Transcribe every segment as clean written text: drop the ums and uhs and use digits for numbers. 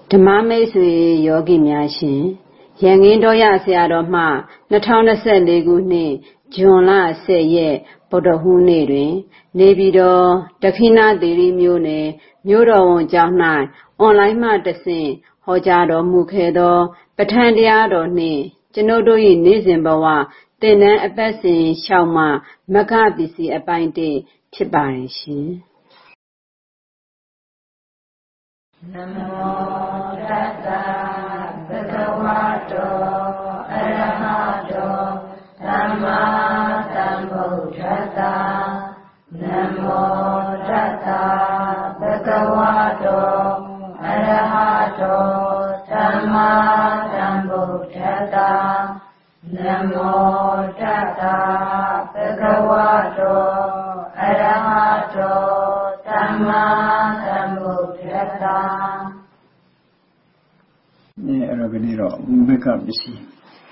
ဓမ္မမိတ်ဆွေယောဂီများရှင်ရန်ကုန်တော်ရဆရာတော်မှ2024ခုနှစ်ဇွန်လ10ရက်ဗုဒ္ဓဟူးနေ့တွင်နေပြည်တော်ဒက္ခိဏသီရိမြို့နယ်မြို့တော်ဝန်ကျောင်း၌အွန်လိုင်းမှတဆင့်ဟောကြားတော်မူခဲ့သောပဋ္ဌာန်းတရားတော်နှင့်ကျွန်ုပ်တို့၏နေ့စဉ်ဘဝသင်တန်းအပတ်စဉ်6မှမဂ္ဂပစ္စည်းအပိုင်း1ဖြစ်ပါရဲ့ရှင်နမောတတ္တဗုဒ္ဓဝါတောအရဟတောသမ္မာသမ္ဗုဒ္ဓတ္တနမောတတ္တဗုဒ္ဓဝါတောအရဟတောသမ္မာသမ္ဗုဒ္ဓတ္တနမောတတ္တဗုဒ္ဓဝါတောအရဟတောသမ္မာသမ္ဗုဒ္ဓတ္တအဲ့တော့ဒီတော့မက္ခပစ္စည်း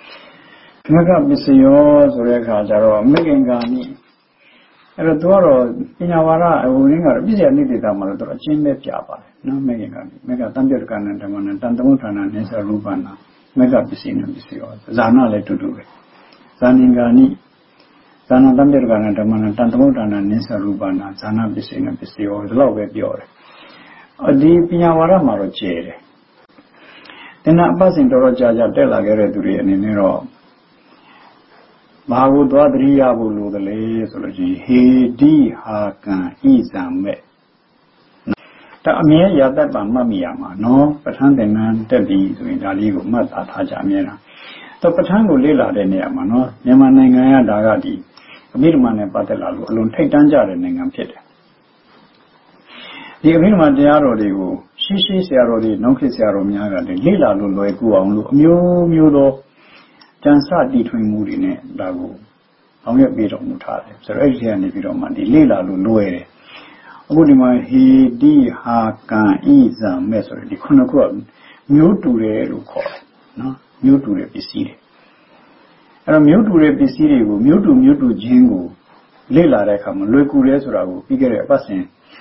ရောဆိုတဲ့အခါကျတော့မဂ္ဂင်္ဂာနိအဲ့တော့သူကတော့ပညာဝါဒဟိုရင်းကတော့ပြည့်စုံနေတဲ့တာမှာတော့အချင်းပဲပြပါတယ်နော်မဂ္ဂင်္ဂာနိမဂ္ဂတံပြတ္တကနံဓမ္မနံတန်သမုဋ္ဌာနာနေသရူပနာမဂ္ဂပစ္စည်းနဲ့ပစ္စည်းရောဇာနာလည်းတူတူပဲဇာနင်္ဂာနိဇာနာတံပြတ္တကနံဓမ္မနံတန်သမုဋ္ဌာနာနေသရူပနာဇာနာပစ္စည်းနဲ့ပစ္စည်းရောဒီလောက်ပဲပြောတယ်ဒီပညာဝါဒမှာတော့ကျဲတယ်သင်္နာအပတ်စဉ်တော်တော်ကြာတက်လာခဲ့တဲ့သူတွေအနေနဲ့တော့ဘာကိုသွားသတိရဖို့လိုသလဲဆိုလို့ရှိရင်ဟေဒီဟာကံဣဇံမဲ့ဒါအမြဲရတတ်ပါမှတ်မိရမှာနော်ပဋ္ဌာန်းသင်္နန်းတက်ပြီဆိုရင်ဒါလေးကိုမှတ်သားထားကြအမြဲတမ်းတော့ပဋ္ဌာန်းကိုလေ့လာတဲ့နေရာမှာနော်မြန်မာနိုင်ငံကဒါကဒီအဘိဓမ္မာနဲ့ပတ်သက်လာလို့အလွန်ထိတ်တန့်ကြတဲ့နိုင်ငံဖြစ်တယ်ဒီအဘိဓမ္မာတရားတော်တွေကိုရှိဆရာတော်တွေနောက်ခေတ်ဆရာတော်များကလည်းလေ့လာလို့လွယ်ကူအောင်လို့အမျိုးမျိုးသောကျမ်းစာတည်ထွင်မှုတွေနဲ့ဒါကိုအောင်ရပေးတော်မူထားတယ်ဆိုတော့အဲ့ဒီကနေပြီးတော့မှဒီလေ့လာလို့လွယ်တယ်အခုဒီမှာဟေတိဟာကံဣဇံမဲ့ဆိုတဲ့ဒီခုနှစ်ခုကမျိုးတူတယ်လို့ခေါ်တယ်နော်မျိုးတူတဲ့ပစ္စည်းတွေအဲ့တော့မျိုးတူတဲ့ပစ္စည်းတွေကိုမျိုးတူချင်းကိုလေ့လာတဲ့အခါမှာလွယ်ကူတယ်ဆိုတာကိုပြီးခဲ့တဲ့အပတ်စဉ်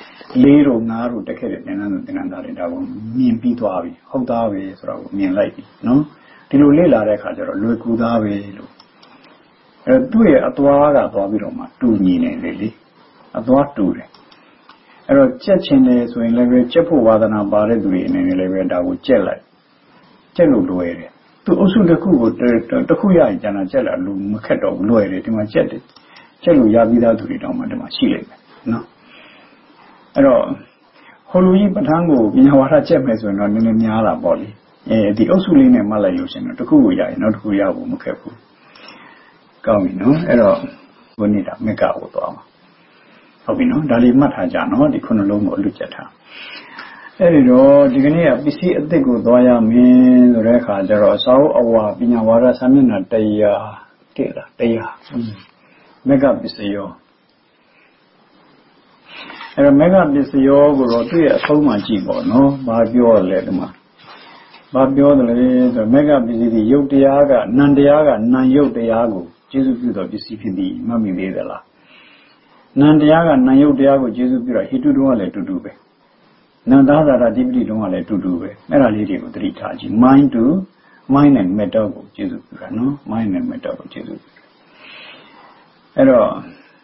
4တို့5တို့တက်ခဲ့တဲ့သင်္นานတို့သင်္นานသားတွေဒါကိုမြင်ပြီးသွားပြီဟုတ်သားပဲဆိုတာကိုမြင်လိုက်ပြီနော်ဒီလိုလေ့လာတဲ့အခါကျတော့လွယ်ကူသားပဲလို့အဲသူ့ရဲ့အသွားကသွားပြီးတော့မှတူညီနေတယ်လေအသွားတူတယ်အဲ့တော့ကြက်ချင်တယ်ဆိုရင်လည်းပဲကြက်ဖို့ဝါသနာပါတဲ့သူတွေအနေနဲ့လည်းပဲဒါကိုကြက်လိုက်ကြက်လို့လွယ်တယ်သူအုပ်စုတစ်ခုကိုတစ်ခုရရင်ကျန်တာကြက်လာလို့မခက်တော့ဘူးလွယ်တယ်ဒီမှာကြက်တယ်ကြက်လို့ရပြီးသားသူတွေတောင်မှဒီမှာရှိလိမ့်မယ်နော်အဲ့တော့ဟိုလူကြီးပဋ္ဌာန်းကိုပညာဝါဒကျက်မယ်ဆိုရင်တော့နည်းနည်းများတာပေါ့လေဒီအုပ်စုလေးနဲ့မှတ်လိုက်လို့ရှင်တော့တစ်ခုကိုရရင်နောက်တစ်ခုရဖို့မခက်ဘူးကောင်းပြီနော်အဲ့တော့ဘုနေတာမက္ကကိုသွားမှာဟုတ်ပြီနော်ဒါလေးမှတ်ထားကြနော်ဒီခုနှလုံးကိုအလွတ်ကျက်ထားအဲ့ဒီတော့ဒီကနေ့ကပစ္စည်းအသစ်ကိုသွားရမယ်ဆိုတဲ့အခါကျတော့အစာအဝါပညာဝါဒစာမျက်နှာ100တဲ့လား100မက္ကပစ္စည်းရောအဲ့တော့မဂ္ဂပစ္စယောကိုတော့သူ့ရဲ့အဆုံးမှကြည့်ပေါ့နော်။ဘာပြောရလဲဒီမှာ။ဘာပြောတယ်လဲဆိုမဂ္ဂပစ္စည်းဒီယုတ်တရားကနံတရားကနံယုတ်တရားကိုကျေစုပြုတော်ပစ္စည်းဖြစ်သည်မှတ်မိသေးသလား။နံတရားကနံယုတ်တရားကိုကျေစုပြုတာဟိတုတုံးကလည်းတူတူပဲ။နံသာသာဓိပတိတုံးကလည်းတူတူပဲ။အဲ့ဒါလေးတွေကိုသတိထားကြည့်။ mind to mind and matter ကိုကျေစုပြုတာနော်။ mind and matter ကိုကျေစုပြုတာ။အဲ့တော့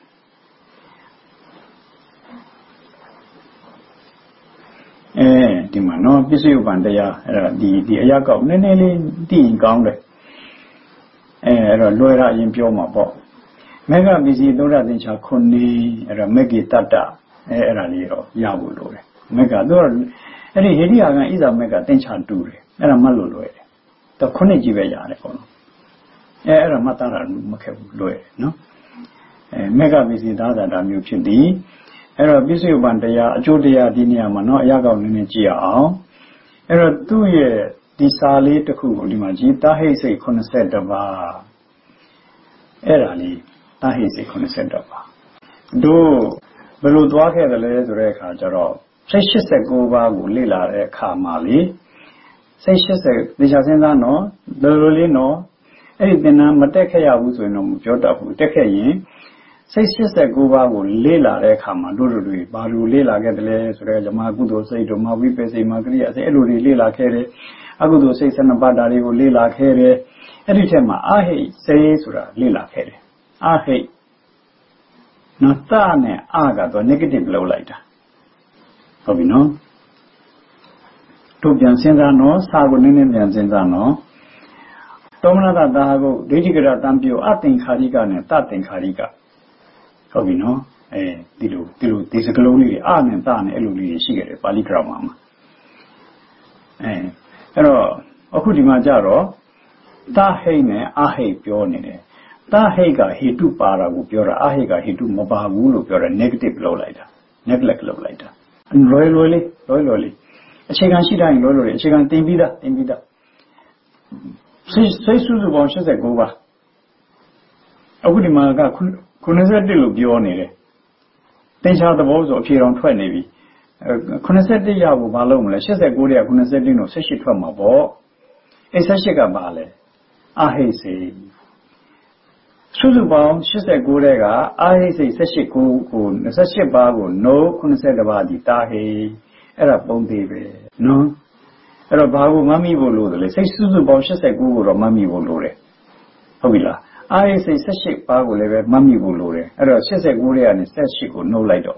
ဒီမှာနော်ပစ္စယုပ္ပံတရားအဲ့ဒါဒီအရာကောက်နည်းနည်းလေးသိရင်ကောင်းတယ်အဲ့တော့လွယ်တာအရင်ပြောမှာပေါ့မဂ္ဂပစ္စည်းသုဒ္ဓသင်္ချာခုနှစ်အဲ့တော့မဂ္ဂေတတ္တအဲ့ဒါလေးတော့ရဖို့လိုတယ်မဂ္ဂသူကအဲ့ဒီဟေတိဟာကဣဇာမဂ္ဂသင်္ချာတူတယ်အဲ့ဒါမှတ်လို့လွယ်တယ်တော့ခုနှစ်ကြီးပဲရတယ်ပေါ့နော်အဲ့ဒါမှတ်သားတာမခက်ဘူးလွယ်တယ်နော်မဂ္ဂပစ္စည်းသာသာမျိုးဖြစ်သည်အဲ့တော့ပစ္စယုပ္ပံတရားအကျိုးတရားဒီနေရာမှာเนาะအရာကောက်နည်းနည်းကြည့်အောင်အဲ့တော့သူ့ရဲ့ဒီစာလေးတစ်ခုကိုဒီမှာကြည်တာဟိတ်စိတ်82ပါးအဲ့ဒါလေးတာဟိတ်စိတ်82ပါးတို့ဘယ်လိုသွားခဲ့တယ်လဲဆိုတဲ့အခါကျတော့စိတ်89ပါးကိုလေ့လာတဲ့အခါမှာလေစိတ်80ဒေချာစဉ်းစားနော်လိုလေးနော်အဲ့ဒီသင်္นานမတက်ခဲ့ရဘူးဆိုရင်တော့မပြောတတ်ဘူးတက်ခဲ့ရင်စိတ်89ပါးကိုလေ့လာတဲ့အခါမှာတို့တွေဘာလို့လေ့လာခဲ့တယ်လဲဆိုတော့ဇမကုသိုလ်စိတ်တို့မဝိပဿနာကရိယာစိတ်အဲ့လိုတွေလေ့လာခဲ့တယ်အကုသိုလ်စိတ်12ပါးဓာတ်တွေကိုလေ့လာခဲ့တယ်အဲ့ဒီထက်မှာအဟိစိတ်ဆိုတာလေ့လာခဲ့တယ်အဟိနော်တနဲ့အကတော့ negative လောက်လိုက်တာဟုတ်ပြီနော်တို့ပြန်စဉ်းစားနော်စာကိုနည်းနည်းပြန်စဉ်းစားနော်သောမနတတာကိုဒိဋ္ဌိကရတံပြုအသင်္ခါရိကနဲ့တသင်္ခါရိကဟုတ်ပြီနော်ဒီစကလုံးလေးတွေအနဲ့တနဲ့အဲ့လိုလေးတွေရှိခဲ့တယ်ပါဠိ grammar မှာအဲ့တော့အခုဒီမှာကြတော့တဟိနဲ့အဟိပြောနေတယ်တဟိကဟေတုပါတာကိုပြောတာအဟိကဟေတုမပါဘူးလို့ပြောတာ negative လောက်လိုက်တာ neglect လောက်လိုက်တာလွယ်လေးအခြေခံရှိတိုင်းလွယ်လေးအခြေခံတင်ပြီးသားစိတ်စုစုပေါင်း89ပါအခုဒီမှာက91လို့ပြောနေတယ်သင်္ချာသဘောဆိုအဖြေတော်ထွက်နေပြီ91ရဖို့ဘာလုပ်မလဲ89တဲ့91လို့18ထွက်မှာပေါ့အဲ့18ကဘာလဲအဟိစိတ်စုစုပေါင်း89တဲ့ကအဟိစိတ်18ကို28ပါးကိုနိုး90ပါးဒီတာဟိအဲ့ဒါပုံသေးပဲနော်အဲ့တော့ဘာကိုမမိဖို့လို့လဲစိတ်စုစုပေါင်း89ကိုတော့မမိဖို့လို့တယ်ဟုတ်ပြီလားအာရိစိတ်18ပါးကိုလည်းပဲမမိဖို့လိုတယ်အဲ့တော့89ရဲ့ကနေ18ကိုနှုတ်လိုက်တော့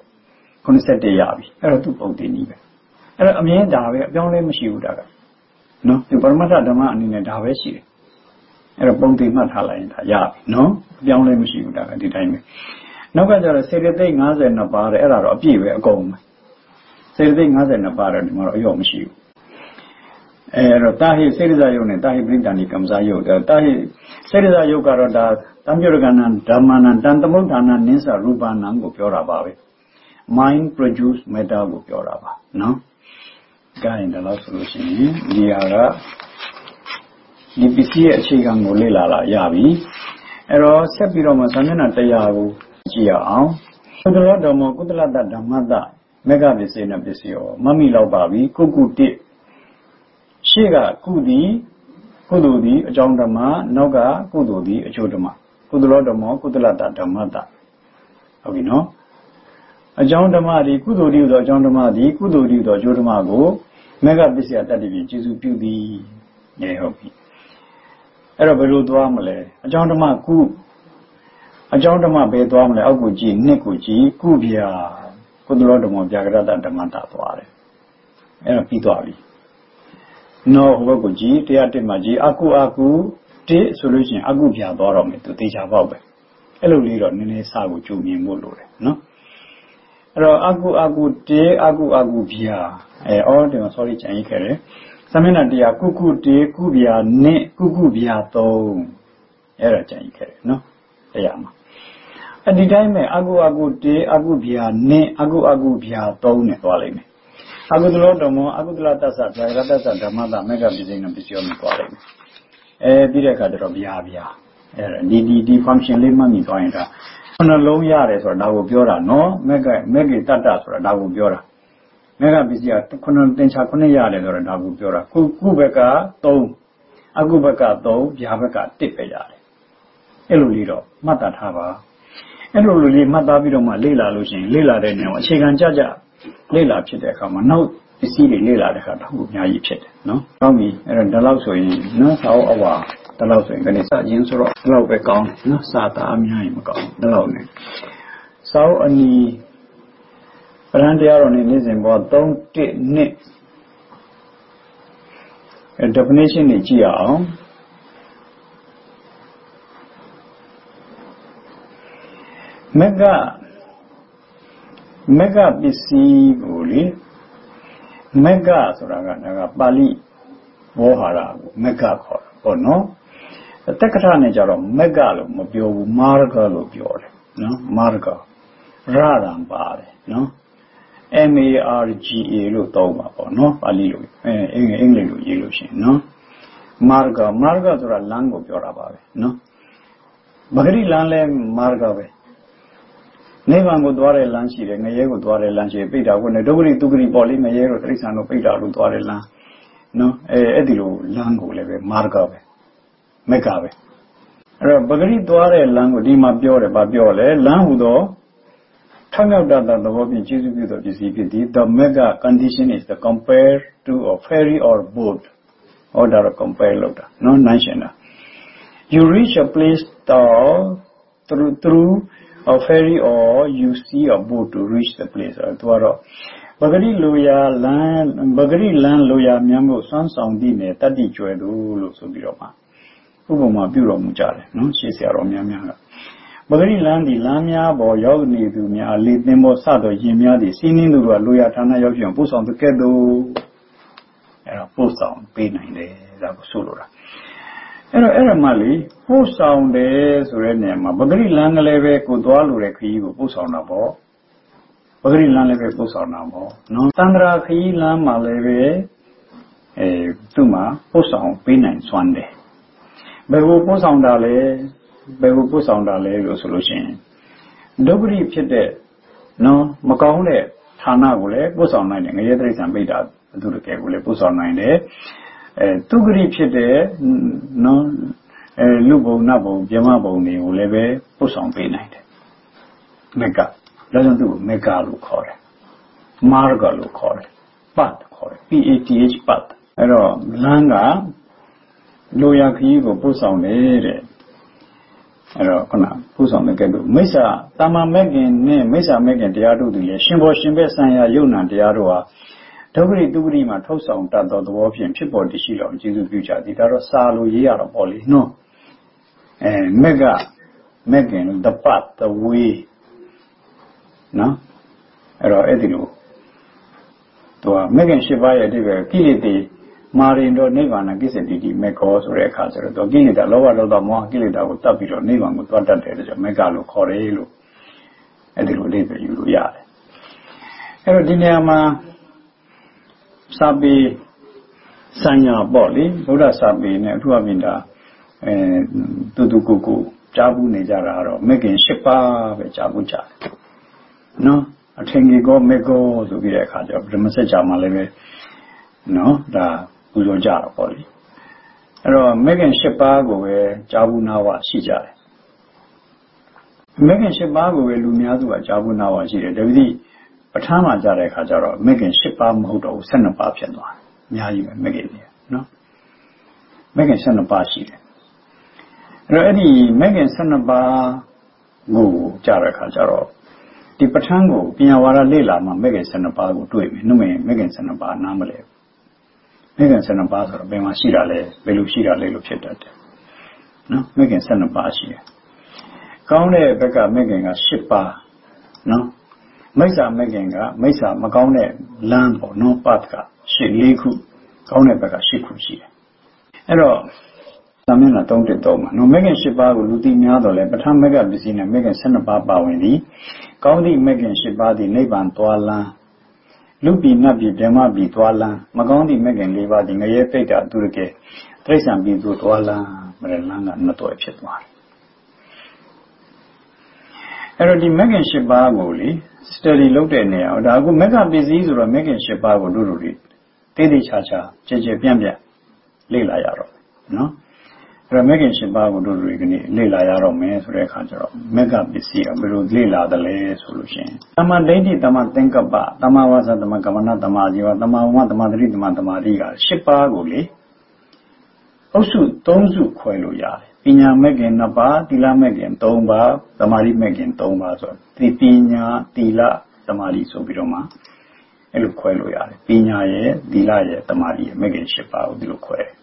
91ရပြီအဲ့တော့သူ့ပုံတင်ကြီးပဲအဲ့တော့အမြင်ဒါပဲအပြောင်းလဲမရှိဘူးဒါကနော်ဒီပရမတ္ထဓမ္မအနေနဲ့ဒါပဲရှိတယ်အဲ့တော့ပုံတင်မှတ်ထားလိုက်ရင်ဒါရပြီနော်အပြောင်းလဲမရှိဘူးဒါကဒီတိုင်းပဲနောက်ကကျတော့စေတသိက်52ပါးတဲ့အဲ့ဒါတော့အပြည့်ပဲအကုန်ပဲစေတသိက်52ပါးတော့ဒီမှာတော့အရောမရှိဘူးအဲ့တော့တာဟိစေတဇယုတ်နဲ့တာဟိပရိဒဏီကမ္မဇယုတ်တာဟိစေတဇယုတ်ကတော့ဒါတံပြုရကဏဓမ္မနံတန်သမုဋ္ဌာနနိစ္စရူပနံကိုပြောတာပါပဲ mind produce matter ကိုပြောတာပါနော်။ဒါရင်တော့ဆိုလို့ရှိရင်ဒီဟာကဒီပစ္စည်းရဲ့အခြေခံကိုလေ့လာလာရပြီ။အဲ့တော့ဆက်ပြီးတော့မှသံမျက်နှာ100ကိုကြည့်ရအောင်။ကုသလဓမ္မကုသလတဓမ္မတမေဃပစ္စေနပစ္စယောမမိလောက်ပါပြီကုကုတိရှေ့ကကုသည်ကုသိုလ်သည်အကြောင်းဓမ္မနောက်ကကုသိုလ်သည်အကျိုးဓမ္မကုသလောဓမ္မကုသလတဓမ္မတဟုတ်ပြီနော်အကြောင်းဓမ္မသည်ကုသိုလ်သည်ဆိုအကြောင်းဓမ္မသည်ကုသိုလ်သည်ဆိုအကျိုးဓမ္မကိုမေဃပစ္စယတတ္တိဖြင့်ကျေစုပြုသည်ဟုတ်ပြီအဲ့တော့ဘယ်လိုသွားမလဲအကြောင်းဓမ္မကုအကြောင်းဓမ္မဘယ်သွားမလဲအောက်ကိုကြည့်နှစ်ကိုကြည့်ကုဗျာကုသလောဓမ္မဗျာကရတဓမ္မတသွားတယ်အဲ့တော့ပြီးသွားပြီနော်ဟိုဘက်ကိုကြည့်101မှာကြည့်အကု1ဆိုလို့ရှိရင်အကုဗျာသွားတော့မယ်သူတေချာပေါက်ပဲအဲ့လိုလေးတော့နည်းနည်းစာကိုကြုံမြင်ဖို့လိုတယ်နော်အဲ့တော့အကု1အကုဗျာအော်ဒီမှာ sorry ကြံရိပ်ခဲ့တယ်သမဏတရားကုကုဗျာနဲ့ကုဗျာ3အဲ့ဒါကြံရိပ်ခဲ့တယ်နော်တရားမှာအဲ့ဒီတိုင်းပဲအကု1အကုဗျာနဲ့အကုဗျာ3နဲ့သွားလိုက်မယ်အကုသလောဓမ္မအကုသလတ္တသဗျာကရတ္တဓမ္မတမေဃပစ္စေနပစ္စယောနဲ့သွားလိုက်မယ်ပြီးတဲ့အခါကျတော့ဗျာအဲ့ဒီ function လေးမှတ်မိသွားရင်ဒါနှလုံးရတယ်ဆိုတာဒါကိုပြောတာနော်မေဃတတ္တဆိုတာဒါကိုပြောတာမေဃပစ္စယ9သင်္ချာ9ရတယ်ဆိုတာဒါကိုပြောတာကုဘက်က3အကုဘက်က3ဗျာဘက်က1ပဲရတယ်အဲ့လိုလေးတော့မှတ်သားထားပါအဲ့လိုလေးမှတ်သားပြီးတော့မှလေ့လာလို့ရှိရင်လေ့လာတဲ့နေရာမှာအခြေခံကြလေ့လာဖြစ်တဲ့အခါမှာနောက်ပစ္စည်းတွေလေ့လာတဲ့အခါတော့အများကြီးဖြစ်တယ်နော်။ကောင်းပြီအဲ့တော့ဒီလောက်ဆိုရင်နော်စာအုပ်အဝါဒီလောက်ဆိုရင်ကနေစခြင်းဆိုတော့ဒီလောက်ပဲကောင်းနော်စာသားအများကြီးမကောင်းဒီလောက်နဲ့စာအုပ်အနီးပရန်တရားတော်နဲ့နေ့စဉ်ပေါ်3-1 definition တွေကြည့်ရအောင်မေဃပစ္စည်းကိုလေမေဃဆိုတာကပါဠိဘောဟာရကိုမေဃခေါ်တာပေါ့နော်တက္ကထနဲ့ကြတော့မေဃလို့မပြောဘူးမာရဂလို့ပြောတယ်နော်မာရဂရရံပါတယ်နော် MARGA လို့သုံးပါပေါ့နော်ပါဠိလိုအင်္ဂလိပ်လိုရေးလို့ရှိရင်နော်မာရဂဆိုတာလမ်းကိုပြောတာပါပဲနော်ပဂရိလမ်းလဲမာရဂပဲနိဗ္ဗာန်ကိုသွားတဲ့လမ်းရှိတယ်ငရဲကိုသွားတဲ့လမ်းရှိတယ်ပိဋ္ဌာကိုနဲ့ဒုက္ခရိသူဂရိပေါ်လေးငရဲကိုတိရစ္ဆာန်တို့ပိဋ္ဌာလို့သွားတဲ့လမ်းနော်အဲ့ဒီလိုလမ်းကိုလည်းပဲမာရဂပဲမေဃပဲ Bagari Dware Langu Dima Biore Babiole, Langudo, Tangada the Wobin Chizu of GCPD, the mega condition is the compare to a ferry or boat, or the compare loader, no national. You reach a place through a ferry or you see a boat to reach the place. Bagari land loya Miango San Soundine, Tadi Joedu, Subiroma. Uboma Bureau Mujare, no, she said Romia. Bagari land, the Lamia, Boyogni, Dumia, lead Nemo Sado, Yimia, the Sinin, Luya Tana Yogian, Puss on the Kedo, era post on, pain in the Sulura. Era Mali, post on the Surenema, Bagari land leve, Kudualu Reki, Puss on a ball. Bagari land leve, Puss on a ball. No, Sandra Ki Lama leve, Tuma, post on, pain and Swande. Behu post on the solution. Dobri Pite, no, Macone, Tana Gule, post on 9, a year and beta, do the Kagule, post on 9 day. Tugri Pite, no, Lubo, Nabo, Jamabo, Uleve, post on P9. Mega, doesn't do Mega look horror. Marga look horror. Pat horror. PATH pat. Langa. Loya Kigo puts on it. Puts on the Gadu. Mesa, Tama Megan, Mesa Megan, Diado, Shimbo Shimbe Sanya, Yuna, Diadoa. Togri ma tosa on Tato, the Wapian, Chipo, the Shilo, Jesus Future, the Daro Salo Yara Poli. No. Mega Megan, the path, the way. No? Edilu. To Megan Shivaya, Kiliti. Marindo Nivana gives a didi make us or a castle. To give it a lower of the more Gilida would tap it on Nivan with what that is a megalo corelu. And it will leave you yard. Aerodinama Sabi Sanya Boli, Buddha Sabi, Netuaminda, Tudukuku, Jabu Nijara, making Shipa, Jabuja. No, I think you go make go to be a catcher, the message Maleve. No, the Uzoja Poli. Megan Shepago, Jabunawa, Shija. Megan Shepago, Lumiazu, Jabunawa, Shija, David, Patama Jare Hajara, Megan Shepa Moto, Senapa Piano, Mia, Megan, no? Megan Senapa Shija. Ready, Megan Senapa go, Jara Hajaro. The Patango, Piawara Lela, Megan Senapa go to him, no Megan Senapa, Namale. Megan sent a bath or Bema Shirale, Belushira Leluchetat. No, Megan sent a bashi. Kaune Becca Megan a shippa. No, Mesa Megan, Mesa Macone, land or no patka, she leku, Kaune Becca shiku she. Hello, Samina don't it doma. No Megan Shiba will do the but I'm Mega Bizina Megan sent a baba windy. Kaudi Megan Shiba the Neban Toala. Lupi Nabi Dema be Tuala, Magondi Megan Leva, the Maye Peta Durke, Trace and be to Tuala, Merlanga, Nato Chetwa. Erodi Megan Shibagoli, steady looked at near, or Dago Mega Busy or a Megan Shibago Duri, Teddy Chacha, Cheche Piambia, Lila Yaro, no? Megan Shibago Duri, Lila Yaro, Mays, Rekajaro, Mega Busy, Beru Lila, the lay solution. Tama Lady Tama think about Tama was at the Makamana Tamaji, Tama, the Madrid, the Matamariga, Shipagoli. Also, Tonzu Coeluya, Pina Megan Napa, Tila Megan, Tomba, Tamari Megan, Tomba, Tripina, Tila, Tamari Sobiroma, Eluqueluya, Pina, Tila, Tamari, Megan Shipa, Diluque.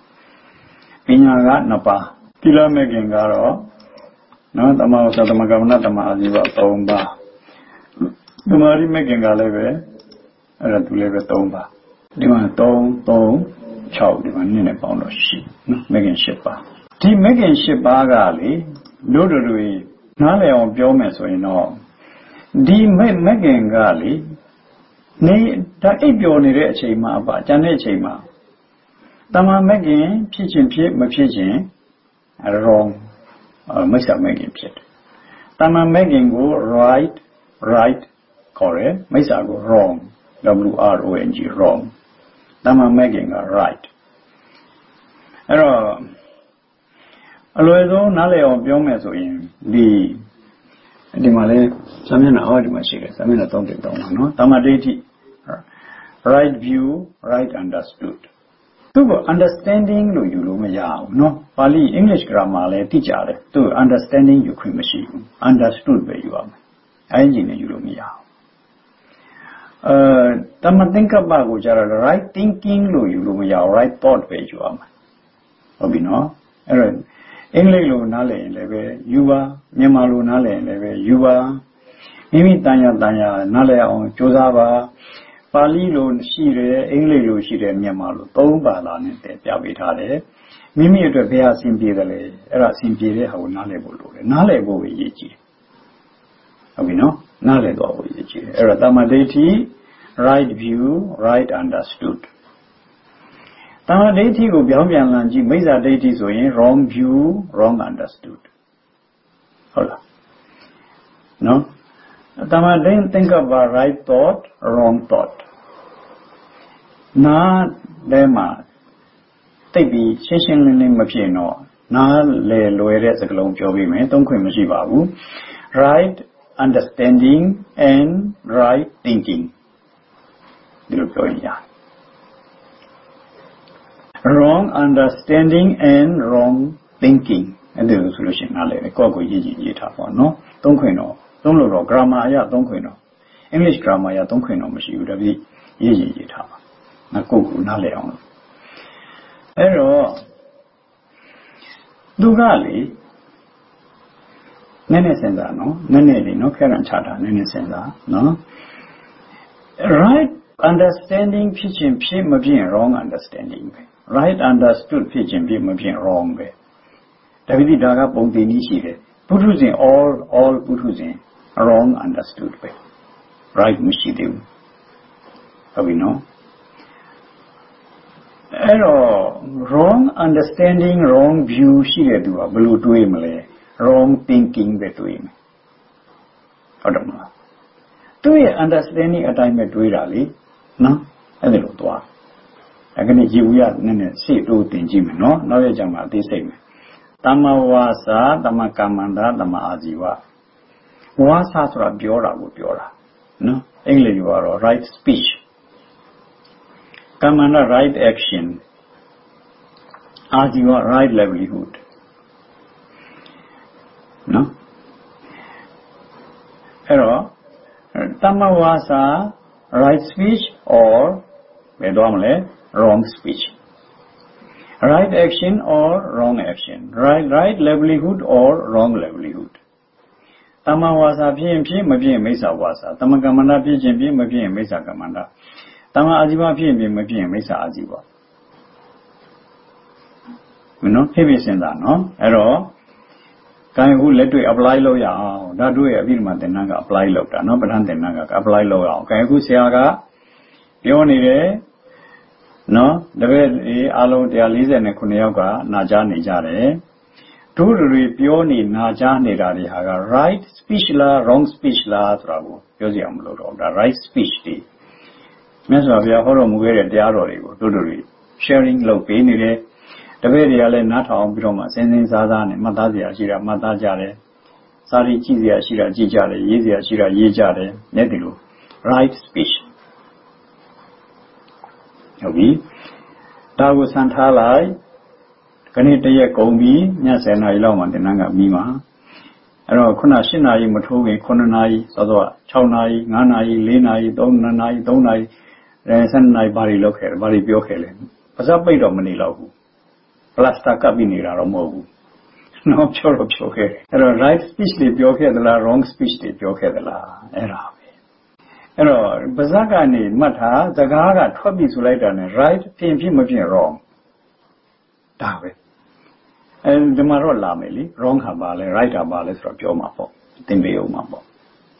Pina Napa, Tila Megan Garo, no, the mouse of the Magamana Tamaziva, Tomba. The Mari Megan Galeve, and to live at Tomba. Demand Tom, Chow, the one in a pound of sheep, Megan Shipa. T. Megan Shipa Gali, Dodori, Nale on Biomes or in all. D. Megan Gali, nay, that a Bioni Chema, but Janet Chema. Tama Megan, Pigeon Pip, my pigeon, wrong, Mesa Megan Pit. Tama Megan go right, correct, Mesa go wrong, WRONG, wrong. Tama Megan are right. အလွယ်ဆုံးနားလည်အောင်ပြောမယ်ဆိုရင်ဒီမှာလဲစာမျက်နှာအောက်ဒီမှာရှိတယ်စာမျက်နှာ3.3ပါနော်တမ္မာဒိဋ္ဌိ right view right understood သူက understanding လို့ယူလို့မရဘူးเนาะပါဠိ English grammar လဲသိကြတယ်သူ understanding ယူခွင့်မရှိဘူး understood ပဲယူရမယ်အဲ့ဒီနဲ့ယူလို့မရဘူးတမ္မာသင်္ကပ္ပကိုကြတော့ right thinking လို့ယူလို့မရဘူး right thought ပဲယူရမယ်ဟုတ်ပြီเนาะအဲ့တော့အင်္ဂလိပ်လိုနားလည်ရင်လည်းပဲယူပါမြန်မာလိုနားလည်ရင်လည်းပဲယူပါမိမိတန်ရနားလည်အောင်ကြိုးစားပါပါဠိလိုရှိတယ်အင်္ဂလိပ်လိုရှိတယ်မြန်မာလိုသုံးဘာသာနဲ့တည်ပြပေးထားတယ်မိမိအတွက်ဘယ်ဟာအဆင်ပြေတယ်လဲအဲ့ဒါအဆင်ပြေတဲ့ဟာကိုနားလည်ဖို့လိုတယ်နားလည်ဖို့ပဲရည်ကြည်ဟုတ်ပြီနော်နားလည်တော့ဖို့ရည်ကြည်အဲ့တော့တမ္မာဒိဋ္ဌိ right view right understood တမ္မာဒိဋ္ဌိကိုပြောင်းပြန်လှန်ကြည့်မိစ္ဆာဒိဋ္ဌိဆိုရင် wrong view wrong understood ဟုတ်လားနော်တမ္မာဒိဋ္ဌိ think about right thought wrong thought နားထဲမှာတိတ်ပြီးရှင်းရှင်းလင်းလင်းမဖြစ်တော့နားလေလွယ်တဲ့စကားလုံးပြောပြီးမယ်သုံးခွင့်မရှိပါဘူး right understanding and right thinking ဒီလိုပြောရင်ရwrong understanding and wrong thinking အဲ့ဒါဆိုလို့ရှိရင်နားလည်တယ်ကိုယ့်ကိုရေးထားပါနော်သုံးခွင့်တော့သုံးလို့တော့ grammar အရသုံးခွင့်တော့ English grammar အရသုံးခွင့်တော့မရှိဘူးဒါပြီးရေးထားပါငါကိုယ့်ကိုနားလည်အောင်လို့အဲ့တော့သူကလေနည်းနည်းစဉ်းစားနော်နည်းနည်းလေးနော်ခဲရန်ချတာနည်းနည်းစဉ်းစားနော် right understanding ဖြစ်ခြင်းဖြစ်မဖြစ် wrong understanding ပဲ right understood ဖြစ်ခြင်းဖြစ်မဖြစ် wrong ပဲဒါပေမဲ့ဒါကပုံသင်နည်းရှိတယ်ပုထုဇဉ် all ပုထုဇဉ် wrong understood ပဲ right မရှိသေးဘူးဟုတ်ပြီနော်အဲ့တော့ wrong understanding wrong view ရှိတဲ့သူကဘယ်လိုတွေးမလဲ wrong thinking ပဲတွေးမယ်ဟုတ်တယ်မလားသူရဲ့ understanding အတိုင်းပဲတွေးတာလေနော်အဲ့ဒါလို့သွားအခုနေ့ជីဝရနည်းနည်းရှေ့တိုးတင်ကြည့်မယ်နော်နောက်ရကြမှာအသေးစိတ်မယ်တမ္မာဝါစာတမ္မာကမ္မန္တာတမ္မာအာဇီဝဝါစာဆိုတာပြောတာကိုပြောတာနော်အင်္ဂလိပ်လိုကတော့ right speech ကမ္မန္တာ right action အာဇီဝ right livelihood နော်အဲ့တော့တမ္မာဝါစာ right speech or ဘယ်တော့မလဲ wrong speech right action or wrong action right livelihood or wrong livelihood တမ္မာဝါစာဖြစ်ရင်ဖြစ်မဖြစ်ရင်မိစ္ဆာဝါစာတမ္မာကမ္မန္တာဖြစ်ခြင်းဖြစ်မဖြစ်ရင်မိစ္ဆာကမ္မန္တာတမ္မာအာဇီဝဖြစ်ရင်မဖြစ်ရင်မိစ္ဆာအာဇီဝမနော်ဖြစ်ဖြစ်စဉ်းစားနော်အဲ့တော့ကိုင်ခုလက်တွေ့ apply လုပ်ရအောင်ဓာတ်တွေ့အပြီးမှသင်္นานက apply လုပ်တာနော်ပဋ္ဌာန်းသင်္นานက apply လုပ်ရအောင်ကိုင်ခုဆရာကပြောနေတယ်နော်တပည့်အားလုံး149ယောက်ကနာကြားနေကြတယ်တို့တွေပြောနေနာကြားနေတာတွေဟာက right speech လား wrong speech လားဆိုတာကိုပြောစီအောင်မလို့တော့ဒါ right speech တွေမြတ်စွာဘုရားဟောတော်မူခဲ့တဲ့တရားတော်တွေကိုတို့တွေ sharing လုပ်ပေးနေတယ်တပည့်တွေကလည်းနားထောင်ပြီးတော့မှစဉ်းစားနဲ့မှတ်သားစရာရှိတာမှတ်သားကြတယ်စာရီကြည့်စရာရှိတာကြည့်ကြတယ်ရေးစရာရှိတာရေးကြတယ်နဲ့ဒီလို right speech ဟုတ်ပြီဒါကိုစံထားလိုက်ခဏတရက်ကုန်ပြီည7:00 နာရီလောက်မှသင်္นานကပြီးမှာအဲ့တော့ခုန8:00 နာရီမထိုးခင်9:00 နာရီစောစော6:00 နာရီ9:00 နာရီ4:00 နာရီ3:00 နာရီ12:00 နာရီ12နာရီဘာတွေလုပ်ခဲ့လဲဘာတွေပြောခဲ့လဲပါစပ်ပိတ်တော့မနေတော့ဘူးပလတ်စတာကပ်ပြီးနေတာတော့မဟုတ်ဘူးနော်ပြောခဲ့အဲ့တော့ right speech တွေပြောခဲ့သလား wrong speech တွေပြောခဲ့သလားအဲ့ဒါပဲအဲ့တော့ပါစပ်ကနေမှတ်ထားစကားကထွက်ပြီးဆိုလိုက်တာနဲ့ right ဖြစ်မဖြစ် wrong ဒါပဲအဲဒီမှာတော့လာမယ်လေ wrong ဟာပါလဲ right ဟာပါလဲဆိုတော့ပြောမှာပေါ့သင်ပေးအောင်မှာပေါ့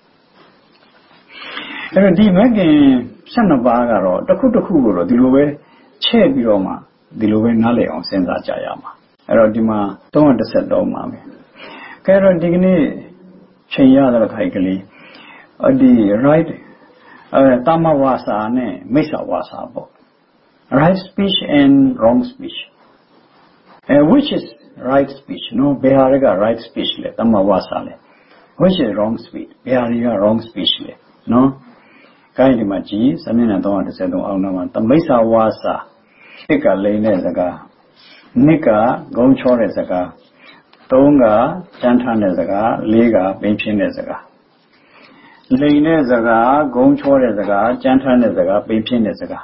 အဲ့တော့ဒီမဂ်ကင်12ပါးကတော့တစ်ခုတစ်ခုကိုတော့ဒီလိုပဲချဲ့ပြီးတော့မှဒီလိုပဲနားလည်အောင်စဉ်းစားကြရမှာအဲ့တော့ဒီမှာ313ပါမယ်ကဲတော့ဒီကနေ့ချိန်ရတဲ့ခိုက်ကလေးဒီ right တမ္မာဝါစာနဲ့မိစ္ဆာဝါစာပေါ့ right speech and wrong speech which is right speech နော်ဘယ်ဟာတွေက right speech လဲတမ္မာဝါစာလဲ which is wrong speech ဘယ်ဟာတွေက wrong speech လဲနော်ကိုင်းဒီမှာကြည်စမျက်နှာ313အောင်တော့မှာတမိစ္ဆာဝါစာတစ်ကလိန်တဲ့စကားနှစ်ကဂုံချောတဲ့စကား3ကကြမ်းထမ်းတဲ့စကား4ကပင်ဖြင်းတဲ့စကားလိန်တဲ့စကားဂုံချောတဲ့စကားကြမ်းထမ်းတဲ့စကားပင်ဖြင်းတဲ့စကား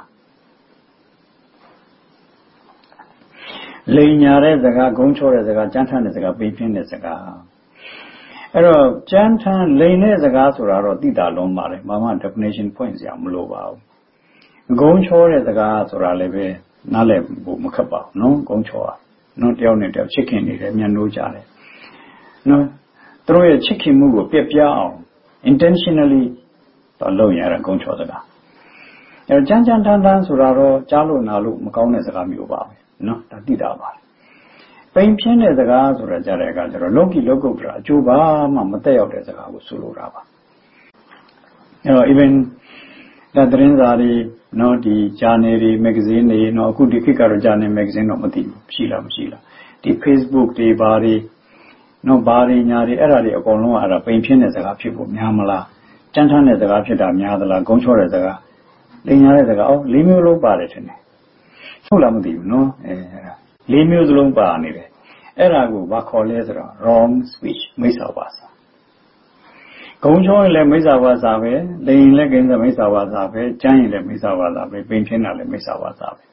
လိန်ညာတဲ့စကားဂုံချောတဲ့စကားကြမ်းထမ်းတဲ့စကားပင်ဖြင်းတဲ့စကားအဲ့တော့ကြမ်းထမ်းလိန်တဲ့စကားဆိုတာတော့တိတာလုံးပါတယ်ဘာမှ definition ဖွင့်စရာမလိုပါဘူးဂုံချောတဲ့စကားဆိုတာလည်းပဲနားလည်ဖို့မခက်ပါဘူးနော်ဂုံချောတာနော်တယောက်နဲ့တယောက်ချစ်ခင်နေတယ်မျက်နှိုးကြတယ်နော်သူတို့ရဲ့ချစ်ခင်မှုကိုပြက်ပြားအောင် intentionally တော့လုပ်ရတာဂုံချောစကားအဲကြမ်းကြမ်းတမ်းတမ်းဆိုတာတော့ကြားလို့နားလို့မကောင်းတဲ့စကားမျိုးပါပဲနော်ဒါတိတာပါပိန်ဖြင်းတဲ့စကားဆိုတာကြတဲ့အခါကျတော့လောကီလောကုတ္တရာအကျိုးဘာမှမတက်ရောက်တဲ့စကားကိုဆိုလိုတာပါအဲတော့ even ဒါသတင်းစာတွေနော်ဒီ journal တွေ magazine တွေနော်အခုဒီခေတ်ကတော့ journal magazine တော့မသိဘူးရှိလားမရှိလားဒီ Facebook တွေဘာတွေနော်ဘာတွေညာတွေအဲ့ဒါတွေအကုန်လုံးကအဲ့ဒါပိန်ဖြင်းတဲ့စကားဖြစ်ဖို့များမလားကြမ်းထမ်းတဲ့စကားဖြစ်တာများသလားဂုံချောတဲ့စကားလိမ်ညာတဲ့စကား၄မျိုးလုံးပါတယ်ထင်တယ်ဟုတ်လားမသိဘူးနော်အဲ့ဒါ၄မျိုးစလုံးပါနေတယ်အဲ့ဒါကိုဘာခေါ်လဲဆိုတော့ wrong speech မိစ္ဆာဝါစာဂုံချောရင်လည်းမိစ္ဆာဝါစာပဲလိမ်လည်းကိန်းမိစ္ဆာဝါစာပဲကြမ်းရင်လည်းမိစ္ဆာဝါစာပဲပိန်ဖြင်းတာလည်းမိစ္ဆာဝါစာပဲ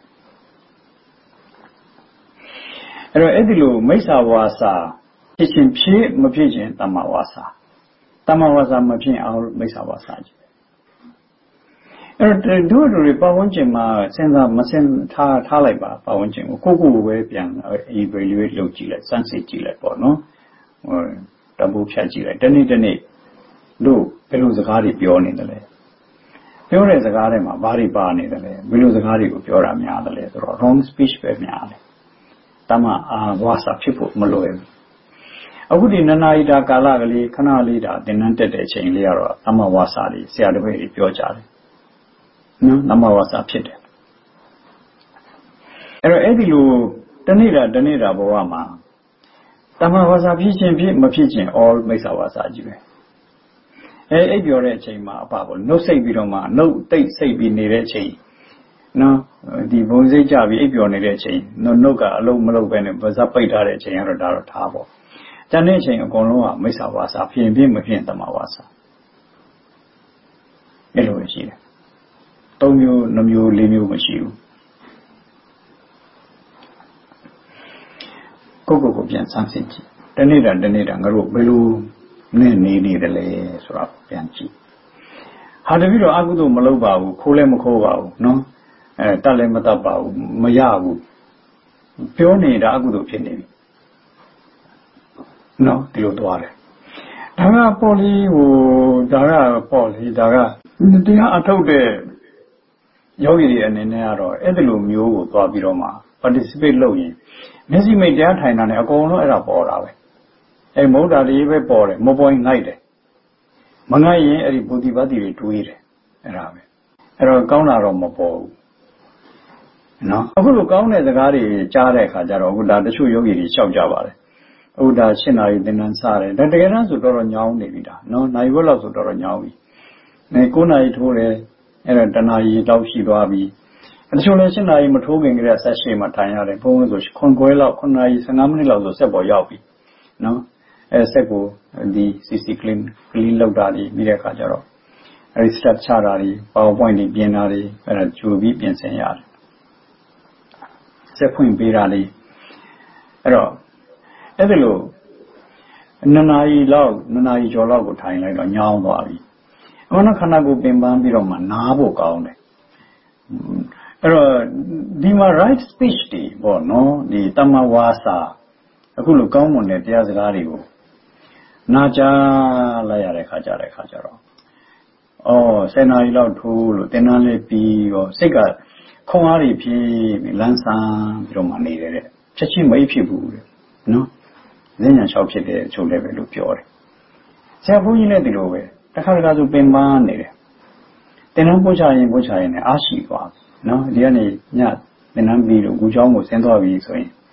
အဲ့တော့အဲ့ဒီလိုမိစ္ဆာဝါစာဖြစ်ခြင်းဖြစ်မဖြစ်ခြင်းတမ္မာဝါစာတမ္မာဝါစာမဖြစ်အောင်မိစ္ဆာဝါစာကြီးအဲ့တော့တို့ပတ်ဝန်းကျင်မှာစဉ်းစားမစဉ်းထားလိုက်ပါပတ်ဝန်းကျင်ကိုကိုပဲပြန် evaluate လုပ်ကြည့်လိုက်စမ်းစစ်ကြည့်လိုက်ပေါ့နော်ဟိုတဘူဖြတ်ကြည့်လိုက်တနေ့တို့ဘယ်လိုစကားတွေပြောနေတယ်လဲပြောတဲ့စကားတွေမှာဘာတွေပါနေတယ်လဲဘယ်လိုစကားတွေကိုပြောတာများတယ်လဲဆိုတော့ wrong speech ပဲများတယ်တမ္မာဝါစာဖြစ်ဖို့မလွယ်ဘူးအခုဒီနနာယီတာကာလကလေးခဏလေးတာသင်္นานတက်တဲ့အချိန်လေးကတော့တမ္မာဝါစာတွေဆရာတော်တွေပြောကြတယ်နော်တမ္မာဝါစာဖြစ်တယ်အဲ့တော့အဲ့ဒီလိုတနေ့တာဘဝမှာတမ္မာဝါစာဖြစ်ခြင်းဖြစ်မဖြစ်ခြင်း all မိစ္ဆာဝါစာကြီးပဲအဲ့ပြောတဲ့အချိန်မှာအပပေါ့နှုတ်စိတ်ပြီးတော့မှနှုတ်တိတ်စိတ်ပြီးနေတဲ့အချိန်နော်ဒီဘုံစိတ်ကြပြီးအိပ်ပျော်နေတဲ့အချိန်နှုတ်ကအလုံးမလုံးပဲနဲ့ပါးစပ်ပိတ်ထားတဲ့အချိန်ကတော့ဒါတော့ထားပေါ့ကျန်တဲ့အချိန်အကုန်လုံးကမိစ္ဆာဝါစာဖြစ်မဖြစ်တမ္မာဝါစာအဲ့လိုရှိတယ်၃မျိုး၂မျိုး၄မျိုးမရှိဘူးကိုပြန်စမ်းစစ်ကြည့်တနေ့တာငါတို့ဘယ်လိုနဲ့နေတယ်လဲဆိုတာပြန်ကြည့်ဟာတပည့်တော့အကုသို့မလုပ်ပါဘူးခိုးလည်းမခိုးပါဘူးနော်တတ်လည်းမတတ်ပါဘူးမရဘူးပြောနေတာအကုသို့ဖြစ်နေပြီနော်ဒီလိုသွားတယ်ဒါကပေါ်လီတရားအထုတ်တဲ့ယောဂီတွေအနေနဲ့ကတော့အဲ့ဒီလိုမျိုးကိုသွားပြီးတော့မှ participate လုပ်ရင်မျက်စိမိတ်တရားထိုင်တာနဲ့အကုန်လုံးအဲ့ဒါပေါ်တာပဲအဲ့မုဒ္ဒလေးပဲပေါ်တယ်မပေါ်ရင်ငိုက်တယ်မငိုက်ရင်အဲ့ဒီဘုဒ္ဓဘာသာတွေတွေးတယ်အဲ့ဒါပဲအဲ့တော့ကောင်းတာတော့မပေါ်ဘူးနော်အခုလိုကောင်းတဲ့စကားတွေကြားတဲ့အခါကျတော့အခုဒါတချို့ယောဂီတွေရှောက်ကြပါတယ်အခုဒါ8နာရီသင်္นานစတယ်ဒါတကယ်တမ်းဆိုတော့ညောင်းနေပြီဒါနော်နိုင်ဝက်လောက်ဆိုတော့ညောင်းပြီ9နာရီထိုးတယ်အဲ့တော့တနာရီတောက်ရှိသွားပြီတချို့လည်း8နာရီမထိုးခင်ကတည်းကဆက်ရှိမှထိုင်ရတယ်ဘုံဆို9ခွဲလောက်9နာရီ15မိနစ်လောက်ဆိုဆက်ပေါ်ရောက်ပြီနော်အဲဆက်ကိုဒီ CC clean လောက်တာဒီပြီးတဲ့အခါကျတော့အဲဒီ step ချတာဒီ PowerPoint တွေပြင်တာဒီအဲ့ဒါကြိုပြီးပြင်ဆင်ရတယ်ဆက်ဖွင့်ပေးတာဒီအဲ့တော့အဲ့ဒါလို့2နာရီကျော်လောက်ကိုထိုင်လိုက်တော့ညောင်းသွားပြီအမှန်တော့ခန္ဓာကိုယ်ပင်ပန်းပြီးတော့မှနားဖို့ကောင်းတယ်အဲ့တော့ဒီမှာ right speech တွေပေါ့နော်ဒီတမ္မာဝါစာအခုလိုကောင်းမွန်တဲ့တရားစကားတွေကိုနာကြားလိုက်ရတဲ့ခါကြတော့10နာရီလောက်ထိုးလို့တင်တန်းလေးပြီးတော့စိတ်ကခွန်အားတွေဖြည့်ပြီးလန်းဆန်းပြီးတော့မှနေတယ်တဲ့ချက်ချင်းမအိပ်ဖြစ်ဘူးတဲ့နော်ဉာဏ်လျှောက်ဖြစ်တဲ့ချို့လည်းပဲလို့ပြောတယ်ဆရာဘုန်းကြီးလည်းဒီလိုပဲတစ်ခါဆိုပင်ပန်းနေတယ်တင်တန်းပို့ချရင်လည်းအားရှိသွားနော်ဒီကနေညတင်တန်းပြီးတော့ဂူချောင်းကိုဆင်းသွားပြီဆိုရင်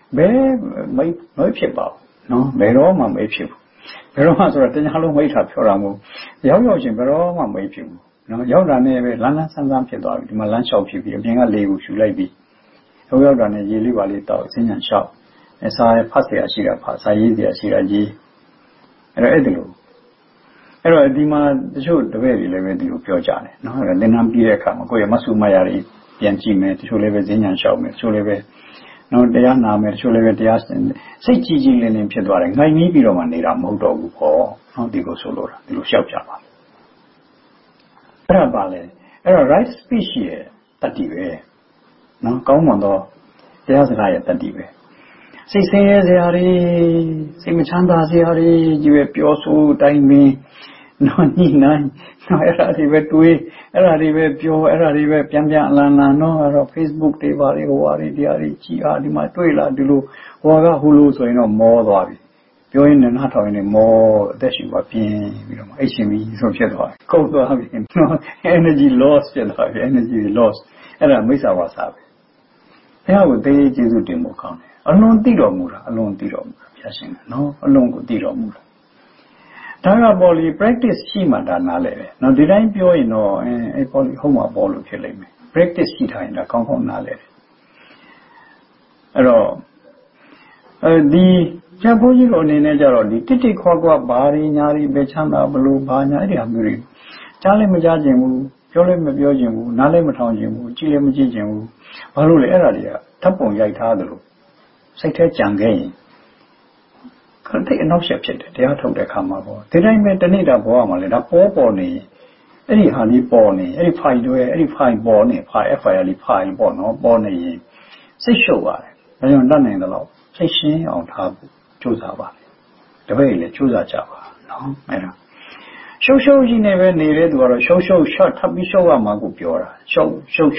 ဘယ်မိတ်ဖြစ်ပါဘူးနော်ဘယ်တော့မှမိတ်ဖြစ်ဘူးဘယ်တော့မှဆိုတော့တရားလုံးမိတ်တာပြောတာမဟုတ်ရောက်ချင်းဘယ်တော့မှမိတ်ဖြစ်ဘူးနော်ရောက်တာနဲ့ပဲလန်းဆန်းဖြစ်သွားပြီဒီမှာလမ်းလျှောက်ဖြစ်ပြီးအပြင်ကလေကိုရှူလိုက်ပြီးရောက်တာနဲ့ရေလေးပါလေးတောက်စဉ္ညာလျှောက်စာဖတ်เสียရှိတာဖတ်စာရေးเสียရှိတာရေးအဲ့တော့ဒီမှာတချို့တပည့်တွေလည်းပဲဒီလိုပြောကြတယ်နော်အဲ့ဒါသင်္นานပြီးတဲ့အခါမှာကိုယ့်ရဲ့မဆုမရတွေပြန်ကြည့်မယ်တချို့လည်းပဲစဉ္ညာလျှောက်မယ်တချို့လည်းပဲနော်တရားနာမယ်တချို့လည်းပဲတရားစိတ်ကြည်ကြည်လင်းလင်းဖြစ်သွားတယ်ငိုင်နီးပြီးတော့မှနေတာမဟုတ်တော့ဘူးပေါ့နော်ဒီကိုဆိုလို့တာဒီလိုလျှောက်ကြပါအဲ့ဒါပါလေအဲ့တော့ right speech ရဲ့တတိပဲနော်ကောင်းမွန်သောတရားစကားရဲ့တတိပဲစိတ်ဆင်းရဲစရာတွေစိတ်မချမ်းသာစရာတွေကြီးပဲပြောဆိုတိုင်းမင်းနော်ညှိနှိုင်းနော်အဲ့ဒါတွေပဲတွေးအဲ့ဒါတွေပဲပြောအဲ့ဒါတွေပဲပြန်အလန်နော်အဲ့တော့ Facebook တွေပါလေဟိုဟာတွေတရားတွေကြည်အားဒီမှာတွေ့လာဒီလိုဟိုကဟိုလိုဆိုရင်တော့မောသွားပြီပြောရင်လည်းနားထောင်ရင်လည်းမောအသက်ရှူပါပြင်းပြီးတော့အိတ်ရှင်ပြီးဆိုဖြစ်သွားတယ်ကုန်သွားပြီနော် energy loss ဖြစ်သွားပြီ energy loss အဲ့ဒါမိစ္ဆာဝါစာပဲဘုရားကိုသေကျေးဇူးတင်ဖို့ကောင်းတယ်အလွန်သိတော်မူတာဘုရားရှင်နော်အလွန်ကိုသိတော်မူတာဒါကပေါ်လီ practice ရှိမှဒါနားလဲတယ်နော်ဒီတိုင်းပြောရင်တော့အဲ့ပေါ်လီဟုတ်မှာပေါ်လို့ဖြစ်လိမ့်မယ် practice ရှိထားရင်ဒါကောင်းနားလဲတယ်အဲ့တော့ဒီကျန်ဘုန်းကြီးတို့အနေနဲ့ကြတော့ဒီတိခွာဘာတွေညာတွေပဲချမ်းသာဘလို့ဘာညာအဲ့ဒီအမျိုးတွေကြားလည်းမကြားခြင်းဘူးပြောလည်းမပြောခြင်းဘူးနားလည်းမထောင်ခြင်းဘူးကြည့်လည်းမကြည့်ခြင်းဘူးဘာလို့လဲအဲ့ဒါတွေကဓာတ်ပုံရိုက်ထားသလိုစိတ်ထဲကြံခဲ့ရင်ခဏတိတ်အနောက်ရှက်ဖြစ်တယ်တရားထုတ်တဲ့အခါမှာပေါ့ဒီတိုင်းပဲတနေ့တာဘောရမှာလေဒါပေါ်နေအဲ့ဒီဟာလေးပေါ်နေအဲ့ဒီ file တွေအဲ့ဒီ file ပေါ်နေ file လေး file ပေါ့နော်ပေါ်နေရင်စိတ်ရှုပ်ပါတယ်ဒါကြောင့်တတ်နိုင်တယ်လို့စိတ်ရှင်းအောင်ထားဖို့ကြိုးစားပါလေတပည့်တွေလည်းကြိုးစားကြပါနော်အဲ့ဒါရှုပ်ကြီးနေပဲနေတဲ့သူကတော့ရှုပ် short ထပ်ပြီးရှုပ်ရမှာကိုပြောတာရှုပ်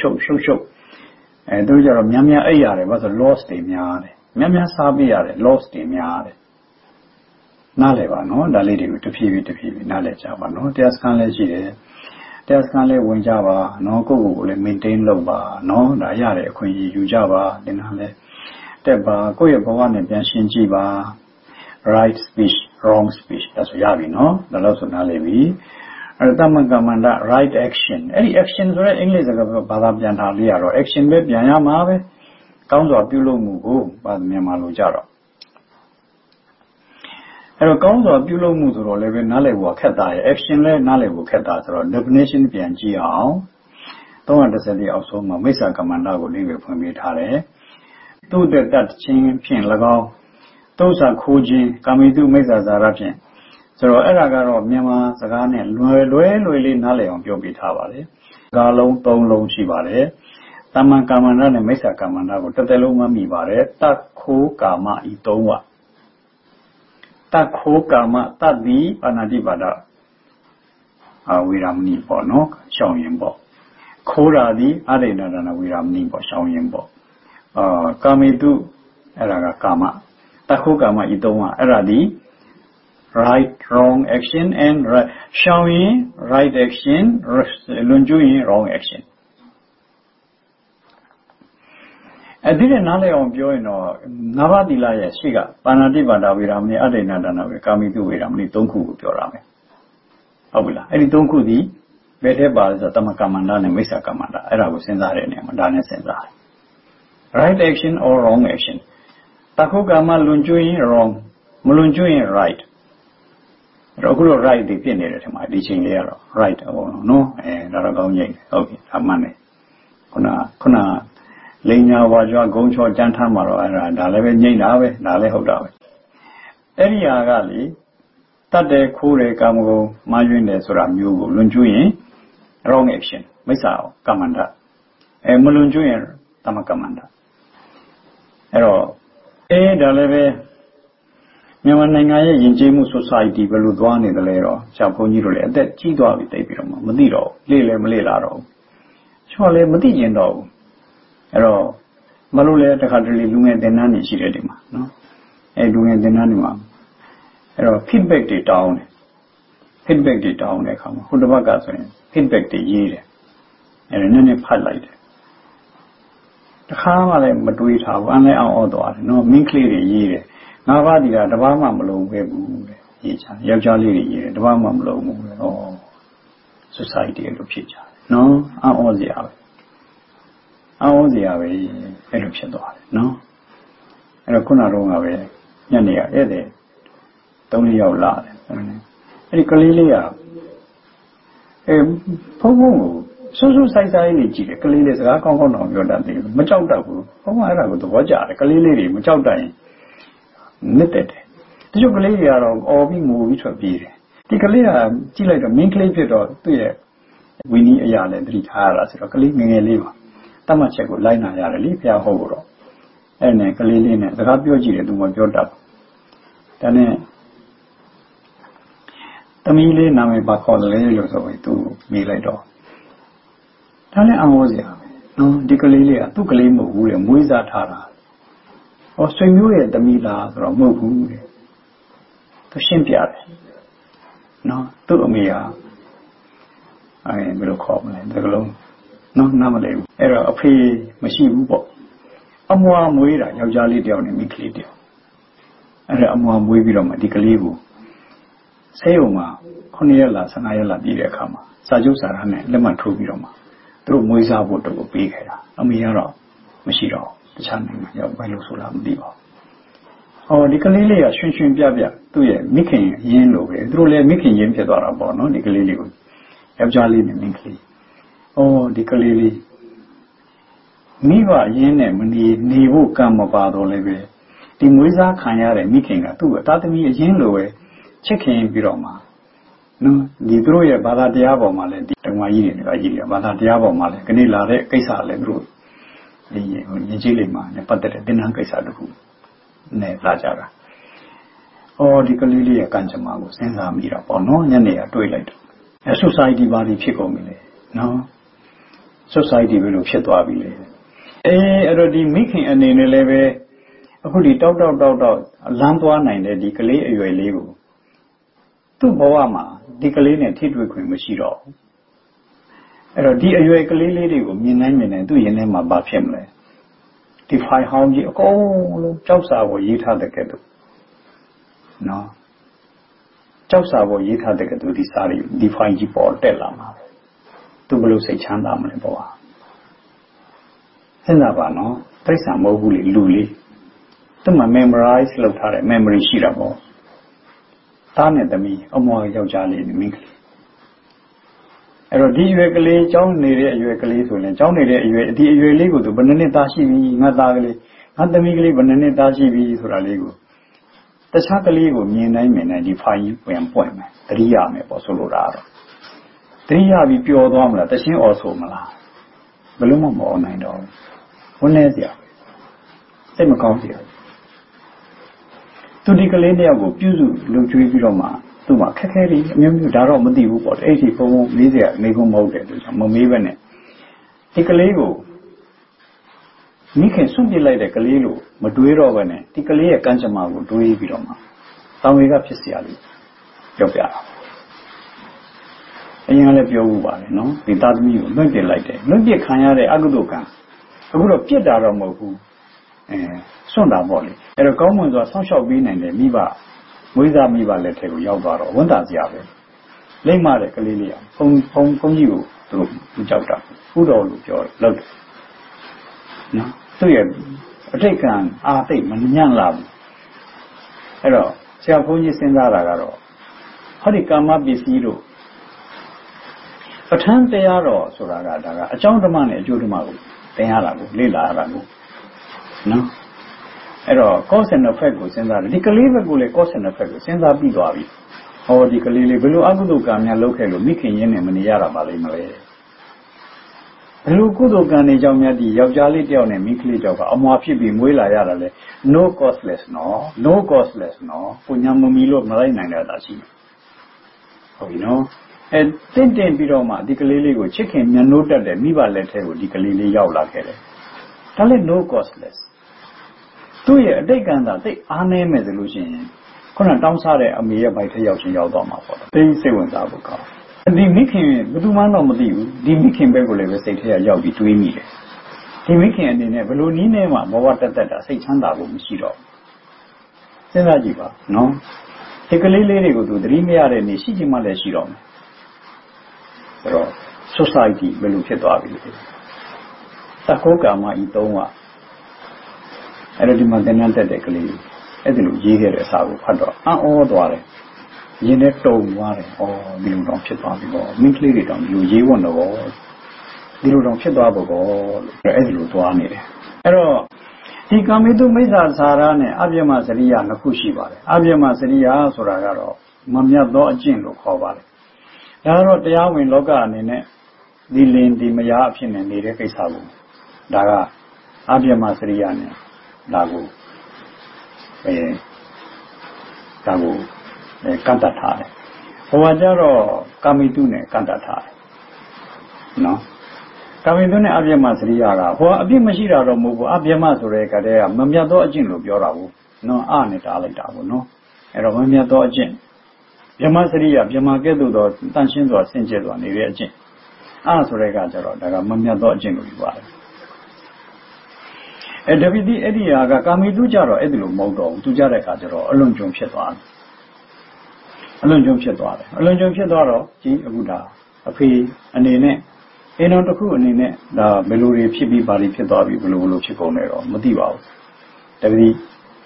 သူကြတော့များအိပ်ရတယ်ဘာလို့ဆို loss တွေများတယ်များစားပြရတယ် loss တွေများတယ်နားလည်ပါနော်ဒါလေးတွေကိုတဖြည်းဖြည်းနားလည်ကြပါနော်တရားစခန်းလည်းရှိတယ်တရားစခန်းလည်းဝင်ကြပါနော်ကိုယ့်ကိုယ်လည်း maintain လုပ်ပါနော်ဒါရတဲ့အခွင့်အရေးယူကြပါဒီနားလည်းတက်ပါကိုယ့်ရဲ့ဘဝနဲ့ပြန်ရှင်းကြည့်ပါ right speech wrong speech ဒါဆိုရပြီနော်ဒါလို့ဆိုနားလည်ပြီအဲ့တမန်ကမန္တ right action အဲ့ဒီ action ဆိုတဲ့အင်္ဂလိပ်စကားဘာသာပြန်ထားလေးရတော့ action ပဲပြန်ရမှာပဲကောင်းစွာပြုလုပ်မှုကိုမြန်မာလိုကြတော့အဲ့တော့ကောင်းစွာပြုလုပ်မှုဆိုတော့လည်းပဲနားလည်ဖို့ခက်တာရဲ့ action လည်းနားလည်ဖို့ခက်တာဆိုတော့ definition ပြန်ကြည့်အောင်314အောက်ဆုံးမှာမိစ္ဆာကမန္တကိုလေးပဲဖွင့်ပေးထားတယ်သူ့တက်ချင်းဖြင့်၎င်းသုစာခိုးခြင်းကာမိတုမိစ္ဆာဇာရဖြင့်ဆိုတော့အဲ့ဒါကတော့မြန်မာစကားနဲ့လွယ်လေးနားလည်အောင်ပြောပြထားပါတယ်စကားလုံး3လုံးရှိပါတယ်တမန်ကာမန္တနဲ့မိစ္ဆာကာမန္တကိုတစ်သက်လုံးမှမိပါတယ်တတ်ခိုးကာမဤ3ဝတတ်ခိုးကာမတတ်ဒီပါဏာတိပါဒဝေရမဏိပေါ့နော်ရှောင်ရင်ပေါ့ခိုးတာဒီအရိဏဒနာဝေရမဏိပေါ့ရှောင်ရင်ပေါ့ကာမိတုအဲ့ဒါကကာမတတ်ခိုးကာမဤ3ဝအဲ့ဒါဒီ right wrong action and right ရှောင်ရင် right action လွန်ကျူးရင် wrong action အဲ့ဒီနဲ့နားလည်အောင်ပြောရင်တော့ငါးပါးသီလရဲ့ရှိကပါဏာတိပါဒဝေရမဏိအဒိဏဒါနဝေကာမိတုဝေရမဏိ3ခုကိုပြောရမယ်ဟုတ်ပြီလားအဲ့ဒီ3ခုဒီဘယ်ထဲပါလဲဆိုတော့တမကမန္တနဲ့မိစ္ဆာကမန္တအဲ့ဒါကိုစဉ်းစားတဲ့နေရာမှာဒါနဲ့စဉ်းစားတယ် right action or wrong action တခုကမှလွန်ကျွရင် wrong မလွန်ကျွရင် right အဲ့တော့အခုတော့ right တွေဖြစ်နေတယ်ထင်ပါဒီချိန်လေးကတော့ right ဟုတ်နော်ဒါတော့ကောင်းကြီးဟုတ်ပြီဒါမှန်တယ်ခုနလိညာဝါကြွားဂုံချောကြမ်းထမ်းမှာတော့အဲ့ဒါလည်းပဲညိမ့်တာပဲဒါလည်းဟုတ်တာပဲအဲ့ဒီဟာကလေတတ်တယ်ခိုးတယ်ကာမဂုဏ်မှားယွင်းတယ်ဆိုတာမျိုးကိုလွန်ကျွရင် wrong action မိစ္ဆာကမ္မန္တမလွန်ကျွရင်တမကမ္မန္တအဲ့တော့ဒါလည်းပဲမြန်မာနိုင်ငံရဲ့ယဉ်ကျေးမှု society ဘယ်လိုသွားနေတယ်လဲတော့ဆရာဘုန်းကြီးတို့လည်းအသက်ကြီးသွားပြီတိတ်ပြီးတော့မသိတော့ဘူးလေ့လည်းမလေ့လာတော့ဘူးချော်လည်းမသိကျင်တော့ဘူးအဲ့တော့မလို့လဲတခါတလေလူငယ်သင်တန်းနေရှိတယ်ဒီမှာနော်လူငယ်သင်တန်းတွေမှာအဲ့တော့ feedback တွေတောင်းတဲ့အခါမှာဟိုတစ်ဘက်ကဆိုရင် feedback တွေရေးတယ်အဲ့ဒါနည်းနည်းဖတ်လိုက်တယ်တခါမှလည်းမတွေးထားဘူးအန်လည်းအောင်အော့သွားတယ်နော်မင်းကလေးတွေရေးတယ်ငါးပါးဒီကတပားမှမလုံးခဲ့ဘူးတဲ့ရေးချာယောက်ျားလေးတွေရေးတယ်တပားမှမလုံးဘူးတဲ့ဩ society လို့ဖြစ်ကြတယ်နော်အော့စရာပဲအော့စရာပဲအဲ့လိုဖြစ်သွားတယ်နော်အဲ့တော့ခုနတော့ကပဲညနေရဧည့်သည်3-4ယောက်လာတယ်အဲ့ဒီကလေးလေးကဖုန်းကိုဆူဆူဆိုင်ဆိုင်လေးကြည့်တယ်ကလေးလေးစကားကောင်းကောင်းတော့ပြောတတ်တယ်မကြောက်တတ်ဘူးဘုန်းကအဲ့ဒါကိုသဘောကျတယ်ကလေးလေးတွေမကြောက်တတ်ရင်နစ်တယ်တချို့ကလေးတွေကတော့အော်ပြီးငိုပြီးထွက်ပြေးတယ်ဒီကလေးကကြည့်လိုက်တော့မင်းကလေးဖြစ်တော့သူ့ရဲ့ဝီနီးအရာနဲ့သတိထားရတာဆိုတော့ကလေးငယ်ငယ်လေးပါတတ်မှတ်ချက်ကိုလိုက်နာရတယ်လေဖျားဟုတ်တော့အဲ့နဲ့ကလေးလေးနဲ့စကားပြောကြည့်တယ်သူမပြောတတ်ဘူးဒါနဲ့သမီးလေးနာမည်ပါခေါ်တယ်လို့ဆိုပြီးသူမေးလိုက်တော့ဒါလည်းအောင်စရာပဲနော်ဒီကလေးလေးကသူ့ကလေးမဟုတ်ဘူးလေမွေးစားထားတာဟောဆွေမျိုးရဲ့သမီးလားဆိုတော့မဟုတ်ဘူးတဲ့သူရှင်းပြတယ်နော်သူ့အမေကဘယ်လိုခေါ်မလဲဒီကလုံးနော်နားမလည်ဘူးအဲ့တော့အဖေမရှိဘူးပေါ့အမွာမွေးတာယောက်ျားလေးတယောက်နဲ့မိန်းကလေးတယောက်အဲ့ဒါအမွာမွေးပြီးတော့မှဒီကလေးကိုဆေးရုံမှာ9ရက်လား15ရက်လားပြည့်တဲ့အခါမှာစာချုပ်စာတမ်းနဲ့လက်မှတ်ထိုးပြီးတော့မှသူတို့မွေးစားဖို့တော့ပေးခဲ့တာအမေကတော့မရှိတော့တခြားနိုင်ငံရောက်ဘယ်လိုဆိုလားမသိပါဘူး။ဟောဒီကလေးလေးကရွှင်ရွှင်ပြပြသူ့ရဲ့မိခင်ရင်းလို့ပဲသူတို့လည်းမိခင်ရင်းဖြစ်သွားတာပေါ့နော်ဒီကလေးလေးကိုယောက်ျားလေးနဲ့မိန်းကလေး။အော်ဒီကလေးလေးမိဘရင်းနဲ့မနေဖို့ကံမပါတော့လည်းပဲဒီမွေးစားခံရတဲ့မိခင်ကသူ့အသားသမီးအရင်းလိုပဲချစ်ခင်ပြီးတော့မှနော်ဒီသူတို့ရဲ့ဘာသာတရားပေါ်မှာလည်းဒီဓမ္မကြီးတွေကဘာသာတရားပေါ်မှာလည်းခဏလာတဲ့ကိစ္စလည်းသူတို့ဒီရင်ကျေးလေးမှာလည်းပတ်သက်တဲ့သင်္นานကိစ္စတခုနဲ့လာကြတာ။အော်ဒီကလေးလေးရဲ့ကံကြမ္မာကိုစဉ်းစားမိတာပေါ့နော်ညနေကတွေးလိုက်တော့အဲ society ဘာတွေဖြစ်ကုန်ပြီလဲနော် society ဘယ်လိုဖြစ်သွားပြီလဲအဲ့တော့ဒီမိခင်အနေနဲ့လည်းပဲအခုဒီတောက်လမ်းသွားနိုင်တဲ့ဒီကလေးအရွယ်လေးကိုသူ့ဘဝမှာဒီကလေးနဲ့ထိတွေ့ခွင့်မရှိတော့ဘူးအဲ့တော့ဒီအရွယ်ကလေးလေးတွေကိုမြင်နိုင်သူ့ရင်ထဲမှာဘာဖြစ်မလဲဒီဖိုင်ဟောင်းကြီးအကုန်လုံးကြောက်စာပေါ်ရေးထားတဲ့ကဲ့သို့နော်ကြောက်စာပေါ်ရေးထားတဲ့ကဲ့သို့ဒီစာတွေဒီဖိုင်ကြီးပေါ်တက်လာမှာသူဘယ်လိုစိတ်ချမ်းသာမလဲပေါ့စဉ်းစားပါနော်တိရစ္ဆာန်မဟုတ်ဘူးလေလူလေးသူ့မှာ memorize လုပ်ထားတဲ့ memory ရှိတာပေါ့သားနဲ့သမီးအမွာယောက်ျားလေးနဲ့မိန်းကလေးအဲ့တော့ဒီအရွယ်ကလေးကျောင်းနေတဲ့အရွယ်ကလေးဆိုရင်ကျောင်းနေတဲ့အရွယ်ဒီအရွယ်လေးကိုသူဘယ်နှစ်နှစ်သားရှိပြီငါသားကလေးငါသမီးကလေးဘယ်နှစ်နှစ်သားရှိပြီဆိုတာလေးကိုတခြားကလေးကိုမြင်နိုင်ဒီဖိုင်ကြီးပြန်ပွင့်မယ်တတိယမယ်ပေါ့ဆိုလိုတာတော့တတိယပြီးပျော်သွားမလားတရှင်းအော်ဆိုမလားဘယ်လို့မှမအော်နိုင်တော့ဘူးဝန်းနေစရာစိတ်မကောင်းစရာသူဒီကလေးတယောက်ကိုပြုစုလုံကျွေးပြီးတော့မှသူ့မှာခက်ခဲတွေအမျိုးမျိုးဒါတော့မသိဘူးပေါ့အဲ့ဒီဘုံလေးစရာနေကုန်မဟုတ်တယ်သူမမေးပဲနဲ့ဒီကလေးကိုမိခင်ဆွန့်ပစ်လိုက်တဲ့ကလေးလို့မတွေးတော့ပဲနဲ့ဒီကလေးရဲ့ကံကြမ္မာကိုတွေးပြီးတော့မှတောင်ဝေကဖြစ်เสียလို့ပြောပြတာအရင်ကလည်းပြောဘူးပါလေနော်ဒီသားသမီးကိုလွင့်ပစ်လိုက်တယ်လွင့်ပစ်ခံရတဲ့အကုသိုလ်ကံအခုတော့ပြစ်တာတော့မဟုတ်ဘူးစွန့်တာပေါ့လေအဲ့တော့ကောင်းမွန်စွာဆောင်းလျှောက်ပေးနိုင်တယ်မိဘမွေးစားမိဘလက်ထဲကိုရောက်သွားတော့ဝန်တာစရာပဲလိမ့်မတဲ့ကလေးလေးကဘုံကြီးကိုသူတို့ကြောက်တာဥတော်လို့ပြောလို့နော်သူ့ရဲ့အတိတ်ကံအာသိမညံ့လာဘူးအဲ့တော့ဆရာဘုန်းကြီးစဉ်းစားတာကတော့ဟောဒီကာမပစ္စည်းတို့ပဋ္ဌာန်းတရားတော်ဆိုတာကဒါကအကြောင်းဓမ္မနဲ့အကျိုးဓမ္မကိုသင်ရတာကိုလေ့လာရတာကိုနော်အဲ့တော့ cause and effect ကိုစဉ်းစားတယ်ဒီကလေးဘက်ကိုလည်း cause and effect ကိုစဉ်းစားပြီးသွားပြီဟောဒီကလေးလေးဘယ်လိုအကုသိုလ်ကံများလုပ်ခဲ့လို့မိခင်ရင်းနဲ့မနေရတာပါလိမ့်မလဲဘယ်လိုကုသိုလ်ကံတွေကြောင့်များဒီယောက်ျားလေးတယောက်နဲ့မိန်းကလေးတယောက်ကအမွာဖြစ်ပြီးမွေးလာရတာလဲ no causeless နော်ကိုညာမမီလို့မလိုက်နိုင်တာရှိတယ်ဟုတ်ပြီနော်အဲတင်ပြီးတော့မှဒီကလေးလေးကိုချစ်ခင်မြတ်နိုးတတ်တဲ့မိဘလက်ထဲကိုဒီကလေးလေးရောက်လာခဲ့တယ်ဒါလည်း no causeless သူ့ရဲ့အတိတ်ကံသာသိအားနည်းမယ်ဆိုလို့ရှိရင်ခုနတောင်းစားတဲ့အမေရဲ့ဘိုက်ထဲရောက်ချင်းရောက်သွားမှာပေါ့သိစိတ်ဝင်စားဖို့ကောင်းဒီမိခင်ဘယ်သူမှတော့မသိဘူးဒီမိခင်ဘက်ကိုလည်းပဲစိတ်ထဲရောက်ပြီးတွေးမိတယ်ဒီမိခင်အနေနဲ့ဘယ်လိုနည်းနဲ့မှဘဝတက်တာစိတ်ချမ်းသာဖို့မရှိတော့စဉ်းစားကြည့်ပါနော်ဒီကလေးလေးတွေကိုသူသတိမရတဲ့နေရှိချင်မှလည်းရှိတော့မယ်ဆိုတော့ society ဘယ်လိုဖြစ်သွားပြီလဲသက္ကောကာမဤသုံးပါအဲ့ဒီမှာတင်တဲ့ကလေးအဲ့ဒီလိုရေးခဲ့တဲ့အစာကိုဖတ်တော့အံ့ဩသွားတယ်ရင်းနဲ့တုံသွားတယ်ဩဒီလိုတော့ဖြစ်သွားပြီပေါ့မိကလေးတွေတောင်ဒီလိုရေးဝင်တော့ဒီလိုတော့ဖြစ်သွားဖို့ပေါ့အဲ့ဒီလိုသွားနေတယ်အဲ့တော့ဒီကာမိတုမိစ္ဆာစာရနဲ့အပြမစရိယနှစ်ခုရှိပါတယ်အပြမစရိယဆိုတာကတော့မမြတ်သောအကျင့်လို့ခေါ်ပါတယ်ဒါကတော့တရားဝင်လောကအနေနဲ့ဒီလင်ဒီမယားအဖြစ်နဲ့နေတဲ့ကိစ္စကိုဒါကအပြမစရိယနဲ့ဒါကိုကန့်တတ်ထားတယ်ဘဝကြတော့ကာမိတုနဲ့ကန့်တတ်ထားတယ်နော်ကာမိတုနဲ့အပြမစရိယကဟောအပြစ်မရှိတာတော့မဟုတ်ဘူးအပြမဆိုတဲ့ကတည်းကမမြတ်သောအကျင့်လို့ပြောတာဘူးနော်အနဲ့တားလိုက်တာဘူးနော်အဲ့တော့မမြတ်သောအကျင့်ပြမစရိယပြမကဲ့သို့သောတန်ရှင်းစွာဆင်ကျဲစွာနေတဲ့အကျင့်ဆိုတဲ့ကကြတော့ဒါကမမြတ်သောအကျင့်လို့ပြောပါတယ်တပိတိအဲ့ဒီဟာကကာမိတုကြတော့အဲ့ဒီလိုမဟုတ်တော့ဘူးသူကြတဲ့အခါကျတော့အလွန်ကြုံဖြစ်သွားတယ်အလွန်ကြုံဖြစ်သွားတော့ဒီအခုဒါအဖေအနေနဲ့အိမ်တော်တစ်ခုအနေနဲ့ဒါဘယ်လိုတွေဖြစ်ပြီးဘာတွေဖြစ်သွားပြီးဘယ်လိုဖြစ်ကုန်လဲတော့မသိပါဘူးတပိတိ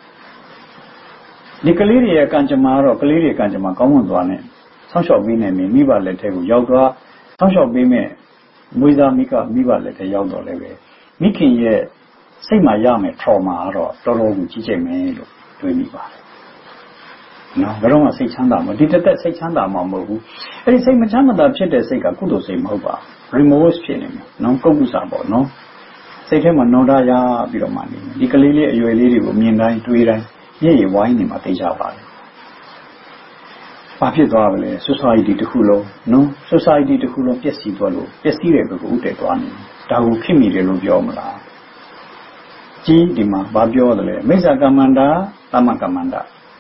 ဒီကလေးတွေရဲ့ကံကြမ္မာတော့ကလေးတွေကံကြမ္မာကောင်းမွန်သွားနဲ့ဆောင်းလျှောက်ပေးနေမိဘလက်ထဲကိုရောက်သွားဆောင်းလျှောက်ပေးမဲ့မွေးစားမိဘလက်ထဲရောက်တော့လည်းပဲမိခင်ရဲ့စိတ်မှာရမယ် trauma ကတော့တော်တော်ကိုကြီးကျယ်မယ်လို့တွေးမိပါတယ်နော်ဘယ်တော့မှစိတ်ချမ်းသာမဒီတက်စိတ်ချမ်းသာမှာမဟုတ်ဘူးအဲ့ဒီစိတ်မချမ်းသာဖြစ်တဲ့စိတ်ကကုသိုလ်စိတ်မဟုတ်ပါ remorse ဖြစ်နေမှာနော်ကုက္ကုစာပေါ့နော်စိတ်ထဲမှာနောဒရပြီးတော့မှနေဒီကလေးလေးအရွယ်လေးတွေကိုမြင်တိုင်းတွေးတိုင်းမျက်ရည်ဝိုင်းနေမှာသိကြပါတယ်ဘာဖြစ်သွားလဲ society တစ်ခုလုံးနော် society တစ်ခုလုံးပျက်စီးသွားလို့ပျက်စီးတဲ့ဘက်ကိုဥတည်သွားနေဒါကိုဖြစ်မိတယ်လို့ပြောမလားဒီမှာဘာပြောတယ်လဲမိစ္ဆာကမ္မန္တာသမကမ္မန္တာ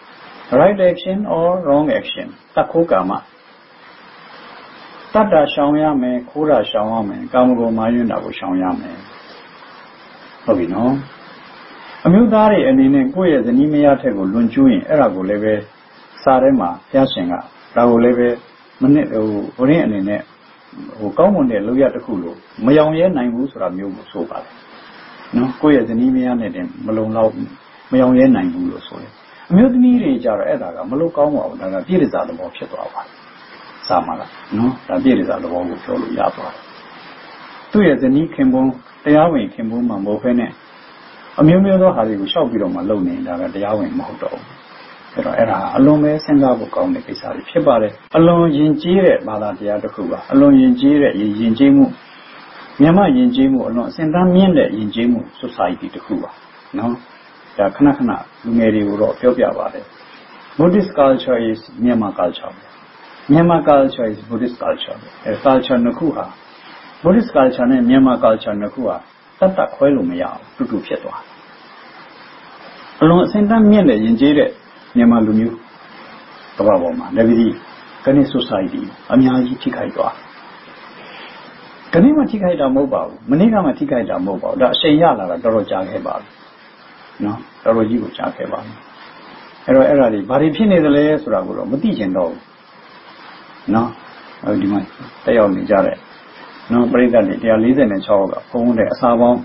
right action or wrong action တခိုးကာမတတ္တရှောင်ရမယ်ခိုးတာရှောင်ရမယ်ကာမဂုဏ်မာယွန်းတာကိုရှောင်ရမယ်ဟုတ်ပြီနော်အမျိုးသားတွေအနေနဲ့ကိုယ့်ရဲ့ဇနီးမယားထက်ကိုလွန်ကျူးရင်အဲ့ဒါကိုလည်းပဲစာထဲမှာဘုရားရှင်ကဒါကိုလည်းပဲမနစ်ဟိုရင်းအနေနဲ့ကောင်းမွန်တဲ့လောက်ရတစ်ခုလို့မယောင်ရဲနိုင်ဘူးဆိုတာမျိုးကိုဆိုပါတယ်နော်ကိုယ့်ရဲ့ဇနီးမယားနဲ့တင်မလုံလောက်မယောင်ရဲနိုင်ဘူးလို့ဆိုတယ်အမျိုးသမီးတွေကြတော့အဲ့ဒါကမလို့ကောင်းပါဘူးဒါကပြည့်ရစာသဘောဖြစ်သွားပါတယ်စာမှာကနော်ဒါပြည့်ရစာသဘောကိုပြောလို့ရသွားတယ်သူ့ရဲ့ဇနီးခင်ပွန်းတရားဝင်ခင်ပွန်းမှမဟုတ်ဘဲနဲ့အမျိုးမျိုးသောဟာတွေကိုရှောက်ပြီးတော့မှလုပ်နေတာကတရားဝင်မဟုတ်တော့ဘူးအဲ့တော့အဲ့ဒါအလွန်ပဲစဉ်းစားဖို့ကောင်းတဲ့ကိစ္စတွေဖြစ်ပါတယ်အလွန်ယဉ်ကျေးတဲ့ဘာသာတရားတစ်ခုပါအလွန်ယဉ်ကျေးတဲ့ယဉ်ကျေးမှုမြန်မာယဉ်ကျေးမှုအလွန်အစင်တန်းမြင့်တဲ့ယဉ်ကျေးမှု society တစ်ခုပါနော်ဒါခဏလူငယ်တွေကိုတော့ပြောပြပါတယ် Buddhist culture is Myanmar culture Myanmar culture is Buddhist culture အဲ culture နှစ်ခုဟာ Buddhist culture နဲ့ Myanmar culture နှစ်ခုဟာတတ်ခွဲလို့မရဘူးတူဖြစ်သွားအလွန်အစင်တန်းမြင့်တဲ့ယဉ်ကျေးတဲ့မြန်မာလူမျိုးကမ္ဘာပေါ်မှာလည်းဒီကနေ့ society အများကြီးထိခိုက်သွားကနေ့မှထိခိုက်တာမဟုတ်ပါဘူးမနေ့ကမှထိခိုက်တာမဟုတ်ပါဘူးဒါအချိန်ရလာတာတော်တော်ကြာခဲ့ပါပြီနော်တော်တော်ကြီးကိုကြာခဲ့ပါပြီအဲ့တော့အဲ့ဒါတွေဘာတွေဖြစ်နေသလဲဆိုတာကိုတော့မသိကျင်တော့ဘူးနော်ဒီမှာတက်ရောက်နေကြတဲ့နော်ပရိသတ်တွေ146ကဘုန်းတဲ့အစာပေါင်း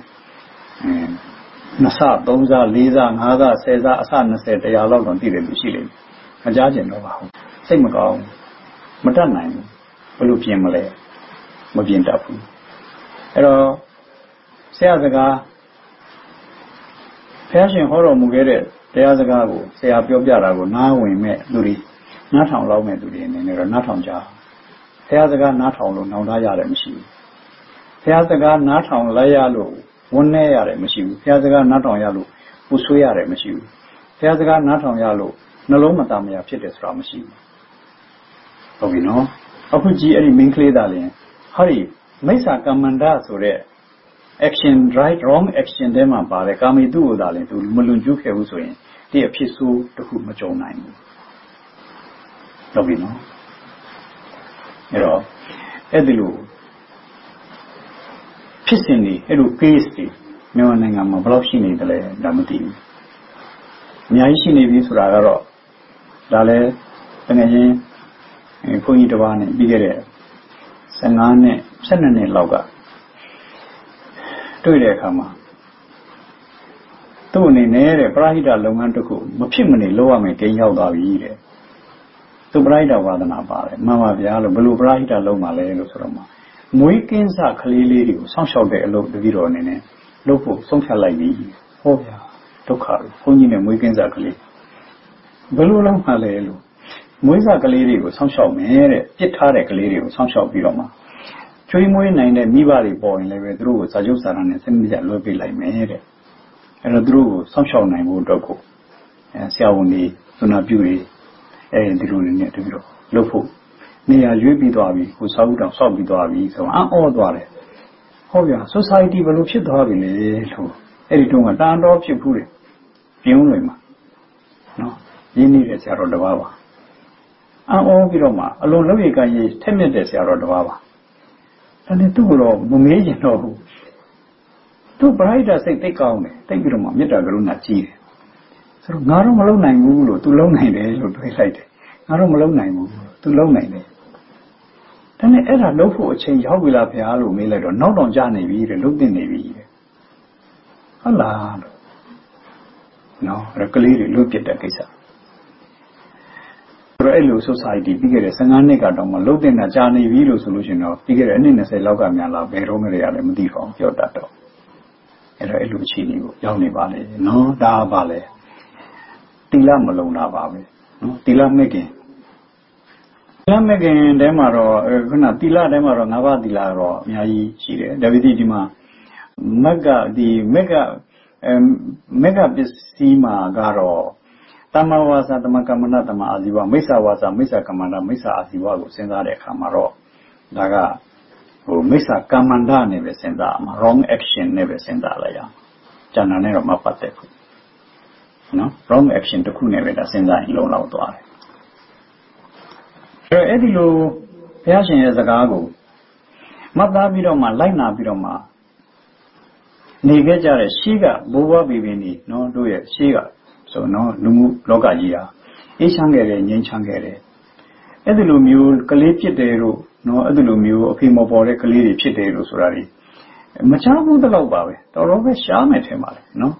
2ဆ3ဆ4ဆ5ဆ10ဆအဆ20 100လောက်တော့တည်တယ်လို့ရှိလိမ့်မယ်မကြားကျင်တော့ပါဘူးစိတ်မကောင်းမတတ်နိုင်ဘူးဘယ်လိုပြင်မလဲမပြင်တတ်ဘူးအဲ့တော့ဆရာစကားဘုရားရှင်ဟောတော်မူခဲ့တဲ့တရားစကားကိုဆရာပြောပြတာကိုနားဝင်မဲ့လူတွေနားထောင်လောက်မဲ့လူတွေအနေနဲ့တော့နားထောင်ကြဘုရားစကားနားထောင်လို့နှောင်ထားရတယ်မရှိဘူးဘုရားစကားနားထောင်လိုက်ရလို့ဝန်းနေရတယ်မရှိဘူးဘုရားစကားနားထောင်ရလို့ပူဆွေးရတယ်မရှိဘူးဘုရားစကားနားထောင်ရလို့နှလုံးမသားမရဖြစ်တယ်ဆိုတာမရှိဘူးဟုတ်ပြီနော်အခုကြည့်အဲ့ဒီမင်းကလေးသားလင်ဟာဒီမိစ္ဆာကမ္မန္တဆိုတဲ့ action right wrong action တဲမှာပါတယ်ကာမိတုကိုသာလင်သူမလွန်ကျူးခဲ့ဘူးဆိုရင်ဒီအဖြစ်ဆိုးတစ်ခုမကြုံနိုင်ဘူးဟုတ်ပြီနော်အဲ့တော့အဲ့ဒီလိုဖြစ်စဉ်တွေအဲ့လို case တွေမြန်မာနိုင်ငံမှာဘယ်လောက်ရှိနေတယ်လဲဒါမသိဘူးအများကြီးရှိနေပြီဆိုတာကတော့ဒါလည်းတကယ်ချင်းခွန်ကြီးတစ်ပါးနဲ့ပြီးခဲ့တဲ့15နဲ့12နှစ်လောက်ကတွေ့တဲ့အခါမှာသူ့အနေနဲ့တဲ့ပရိဟိတလုပ်ငန်းတစ်ခုမဖြစ်မနေလုပ်ရမယ်ကိန်းရောက်သွားပြီတဲ့သူပရိဟိတဝါဒနာပါတယ်မှန်ပါဗျာလို့ဘယ်လိုပရိဟိတလုပ်မှလဲလို့ဆိုတော့မှမွေးကင်းစကလေးလေးတွေကိုစောင့်ရှောက်တဲ့အလုပ်တပြီးတော့အနေနဲ့လုပ်ဖို့ဆုံးဖြတ်လိုက်ပြီဟောဗျာဒုက္ခဘုန်းကြီးနဲ့မွေးကင်းစကလေးဘယ်လိုလုပ်မှလဲလို့မွေးစားကလေးတွေကိုစောင့်ရှောက်မယ်တဲ့ပြစ်ထားတဲ့ကလေးတွေကိုစောင့်ရှောက်ပြီးတော့မှကျွေးမွေးနိုင်တဲ့မိဘတွေပေါ်ရင်လည်းပဲသူတို့ကိုစာချုပ်စာတမ်းနဲ့စနစ်တကျလွှဲပေးလိုက်မယ်တဲ့အဲ့တော့သူတို့ကိုစောင့်ရှောက်နိုင်ဖို့အတွက်ကိုဆရာဝန်တွေသုနာပြုတွေဒီလိုနဲ့တပြီးတော့လုပ်ဖို့နေရာရွေးပြီးသွားပြီကိုစာအုပ်တောင်စောက်ပြီးသွားပြီဆိုတော့အော်သွားတယ်ဟောဗျာ society ဘယ်လိုဖြစ်သွားပြီလဲလို့အဲ့ဒီတုန်းကတာတော်ဖြစ်ဘူးတယ်ပြင်းဝင်မှာနော်ရင်းနေတဲ့ဆရာတော်တစ်ပါးပါအော်ပြီးတော့မှအလုံးလုံးရကကြီးထက်မြက်တဲ့ဆရာတော်တစ်ပါးပါဒါနဲ့သူ့ကိုတော့မမေးကျင်တော့ဘူးသူပရိဒတ်စိတ်သိကောင်းတယ်သိပြီးတော့မှမေတ္တာကရုဏာကြီးတယ်ဆိုတော့ငါတော့မလုံနိုင်ဘူးလို့သူလုံနိုင်တယ်လို့တွေးလိုက်တယ်ငါတော့မလုံနိုင်ဘူးသူလုံနိုင်တယ်ဒါနဲ့အဲ့ဒါလုပ်ဖို့အချိန်ရောက်ပြီလားဗျာလို့မေးလိုက်တော့နောက်တော့ကြာနေပြီတဲ့လုံတင်နေပြီတဲ့ဟုတ်လားလို့နော်အဲ့ကလေးတွေလွတ်ပြတဲ့ကိစ္စအဲ့လို society ပြီးခဲ့တဲ့15နှစ်ကတော့မလုံတင်တာကြာနေပြီလို့ဆိုလို့ရှိရင်တော့ပြီးခဲ့တဲ့အနှစ်20လောက်ကများလာဘယ်တော့မှလည်းမသိတော့ပြောတတ်တော့အဲ့တော့အဲ့လိုအခြေအနေကိုရောက်နေပါလေနော်ဒါပါလေတိလမလုံတာပါပဲနော်တိလမဲ့ခင်တဲမှာတော့ခုနတိလတဲမှာတော့၅ပါးတိလတော့အများကြီးရှိတယ်ဒါပေမဲ့ဒီမှာမက်ကဒီမက်ကပစ္စည်းမှာကတော့တမဝါစာတမကမ္မန္တတမအာဇီဝမိစ္ဆာဝါစာမိစ္ဆာကမ္မန္တမိစ္ဆာအာဇီဝကိုစဉ်းစားတဲ့အခါမှာတော့ဒါကမိစ္ဆာကမ္မန္တနဲ့ပဲစဉ်းစားမှာ wrong action နဲ့ပဲစဉ်းစားလိုက်ရအောင်ကျန်တာနဲ့တော့မပတ်သက်ဘူးနော် wrong action တစ်ခုနဲ့ပဲဒါစဉ်းစားရင်လုံလောက်သွားတယ်အဲ့ဒီလိုဘုရားရှင်ရဲ့စကားကိုမှတ်သားပြီးတော့မှလိုက်နာပြီးတော့မှနေခဲ့ကြတဲ့ရှေးကဘိုးဘွားဘီဘီနေနော်တို့ရဲ့ရှေးကဆိုနော်လူမှုလောကကြီးဟာအေးချမ်းခဲ့တယ်ငြိမ်းချမ်းခဲ့တယ်အဲ့ဒီလိုမျိုးကလေးဖြစ်တယ်လို့နော်အဲ့ဒီလိုမျိုးအဖေမပေါ်တဲ့ကလေးတွေဖြစ်တယ်လို့ဆိုတာတွေမချဘူးတလောက်ပါပဲတော်တော်ပဲရှားမယ်ထင်ပါလေနော်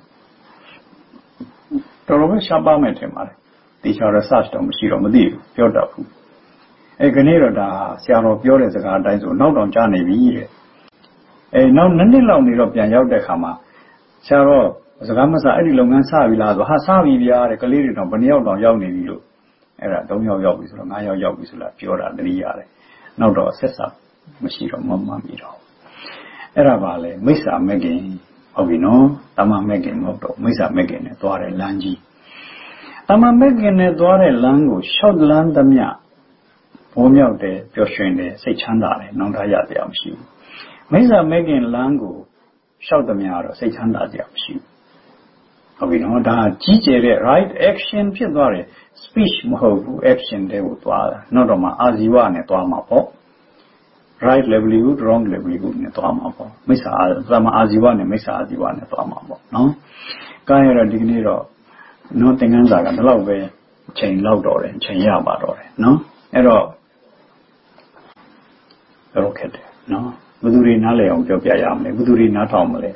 တော်တော်ပဲရှားပါမယ်ထင်ပါလေတေချာ research တော့မရှိတော့မသိဘူးပြောတတ်ဘူးအဲ့ခနေ့တော့ဒါဆရာတော်ပြောတဲ့စကားအတိုင်းဆိုနောက်တော့ကြားနေပြီတဲ့နောက်နှစ်လောက်နေတော့ပြန်ရောက်တဲ့ခါမှာဆရာတော်စကားမစအဲ့ဒီလုပ်ငန်းစပြီလားဆိုဟာစပြီဗျာတဲ့ကလေးတွေတော့ဘယ်နှစ်ယောက်တောင်ရောက်နေပြီလို့အဲ့ဒါ3ယောက်ရောက်ပြီဆိုတော့5ယောက်ရောက်ပြီဆိုလားပြောတာတတိရတယ်နောက်တော့ဆက်စပ်မရှိတော့မမှန်ပြီတော့အဲ့ဒါပါလေမိစ္ဆာမဲ့ခင်ဟုတ်ပြီနော်တမမဲ့ခင်မဟုတ်တော့မိစ္ဆာမဲ့ခင်နဲ့သွားတဲ့လမ်းကြီးတမမဲ့ခင်နဲ့သွားတဲ့လမ်းကိုရှောက်လမ်းသမျှဘောမြောက်တယ်ပျော်ရွှင်တယ်စိတ်ချမ်းသာတယ်နောင်တရတရားမရှိဘူးမိစ္ဆာမဲ့ခင်လမ်းကိုရှောက်သမျှတော့စိတ်ချမ်းသာတရားမရှိဘူးဟုတ်ပြီနော်ဒါကြီးကျယ်တဲ့ right action ဖြစ်သွားတယ် speech မဟုတ်ဘူး action တွေကိုသွားတာနောက်တော့မှအာဇီဝနဲ့သွားမှာပေါ့ right livelihood wrong livelihood နဲ့သွားမှာပေါ့မိစ္ဆာသမအာဇီဝနဲ့မိစ္ဆာအာဇီဝနဲ့သွားမှာပေါ့နော်ကားရတော့ဒီကနေ့တော့နော်သင်္ကန်းစာကဒီလောက်ပဲချိန်လောက်တော့တယ်ချိန်ရပါတော့တယ်နော်အဲ့တော့ခက်တယ်နော်ဘယ်သူတွေနားလည်အောင်ပြောပြရမလဲဘယ်သူတွေနားထောင်မလဲ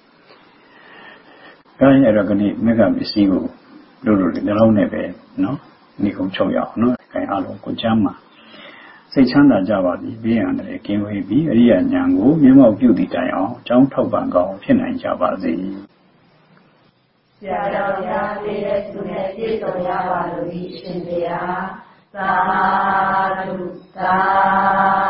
အဲ့တော့ခဏမေဃပစ္စည်းကိုတို့ဒီလောက်နဲ့ပဲနော်ဒီကုန်းချုပ်ရအောင်နော်ခိုင်အားလုံးကိုချမ်းမှာစိတ်ချမ်းသာကြပါသည်ဘေးရန်လည်းကင်းဝေးပြီးအရိယာဉာဏ်ကိုမျက်မှောက်ပြုသည့်တိုင်အောင်ကြောင်းထောက်ပံ့ကောင်းဖြစ်နိုင်ကြပါစေဆရာတော်များလေးရဲ့သူနဲ့ပြည့်စုံရပါလို့ဒီရှင်တရားသာဓုသာ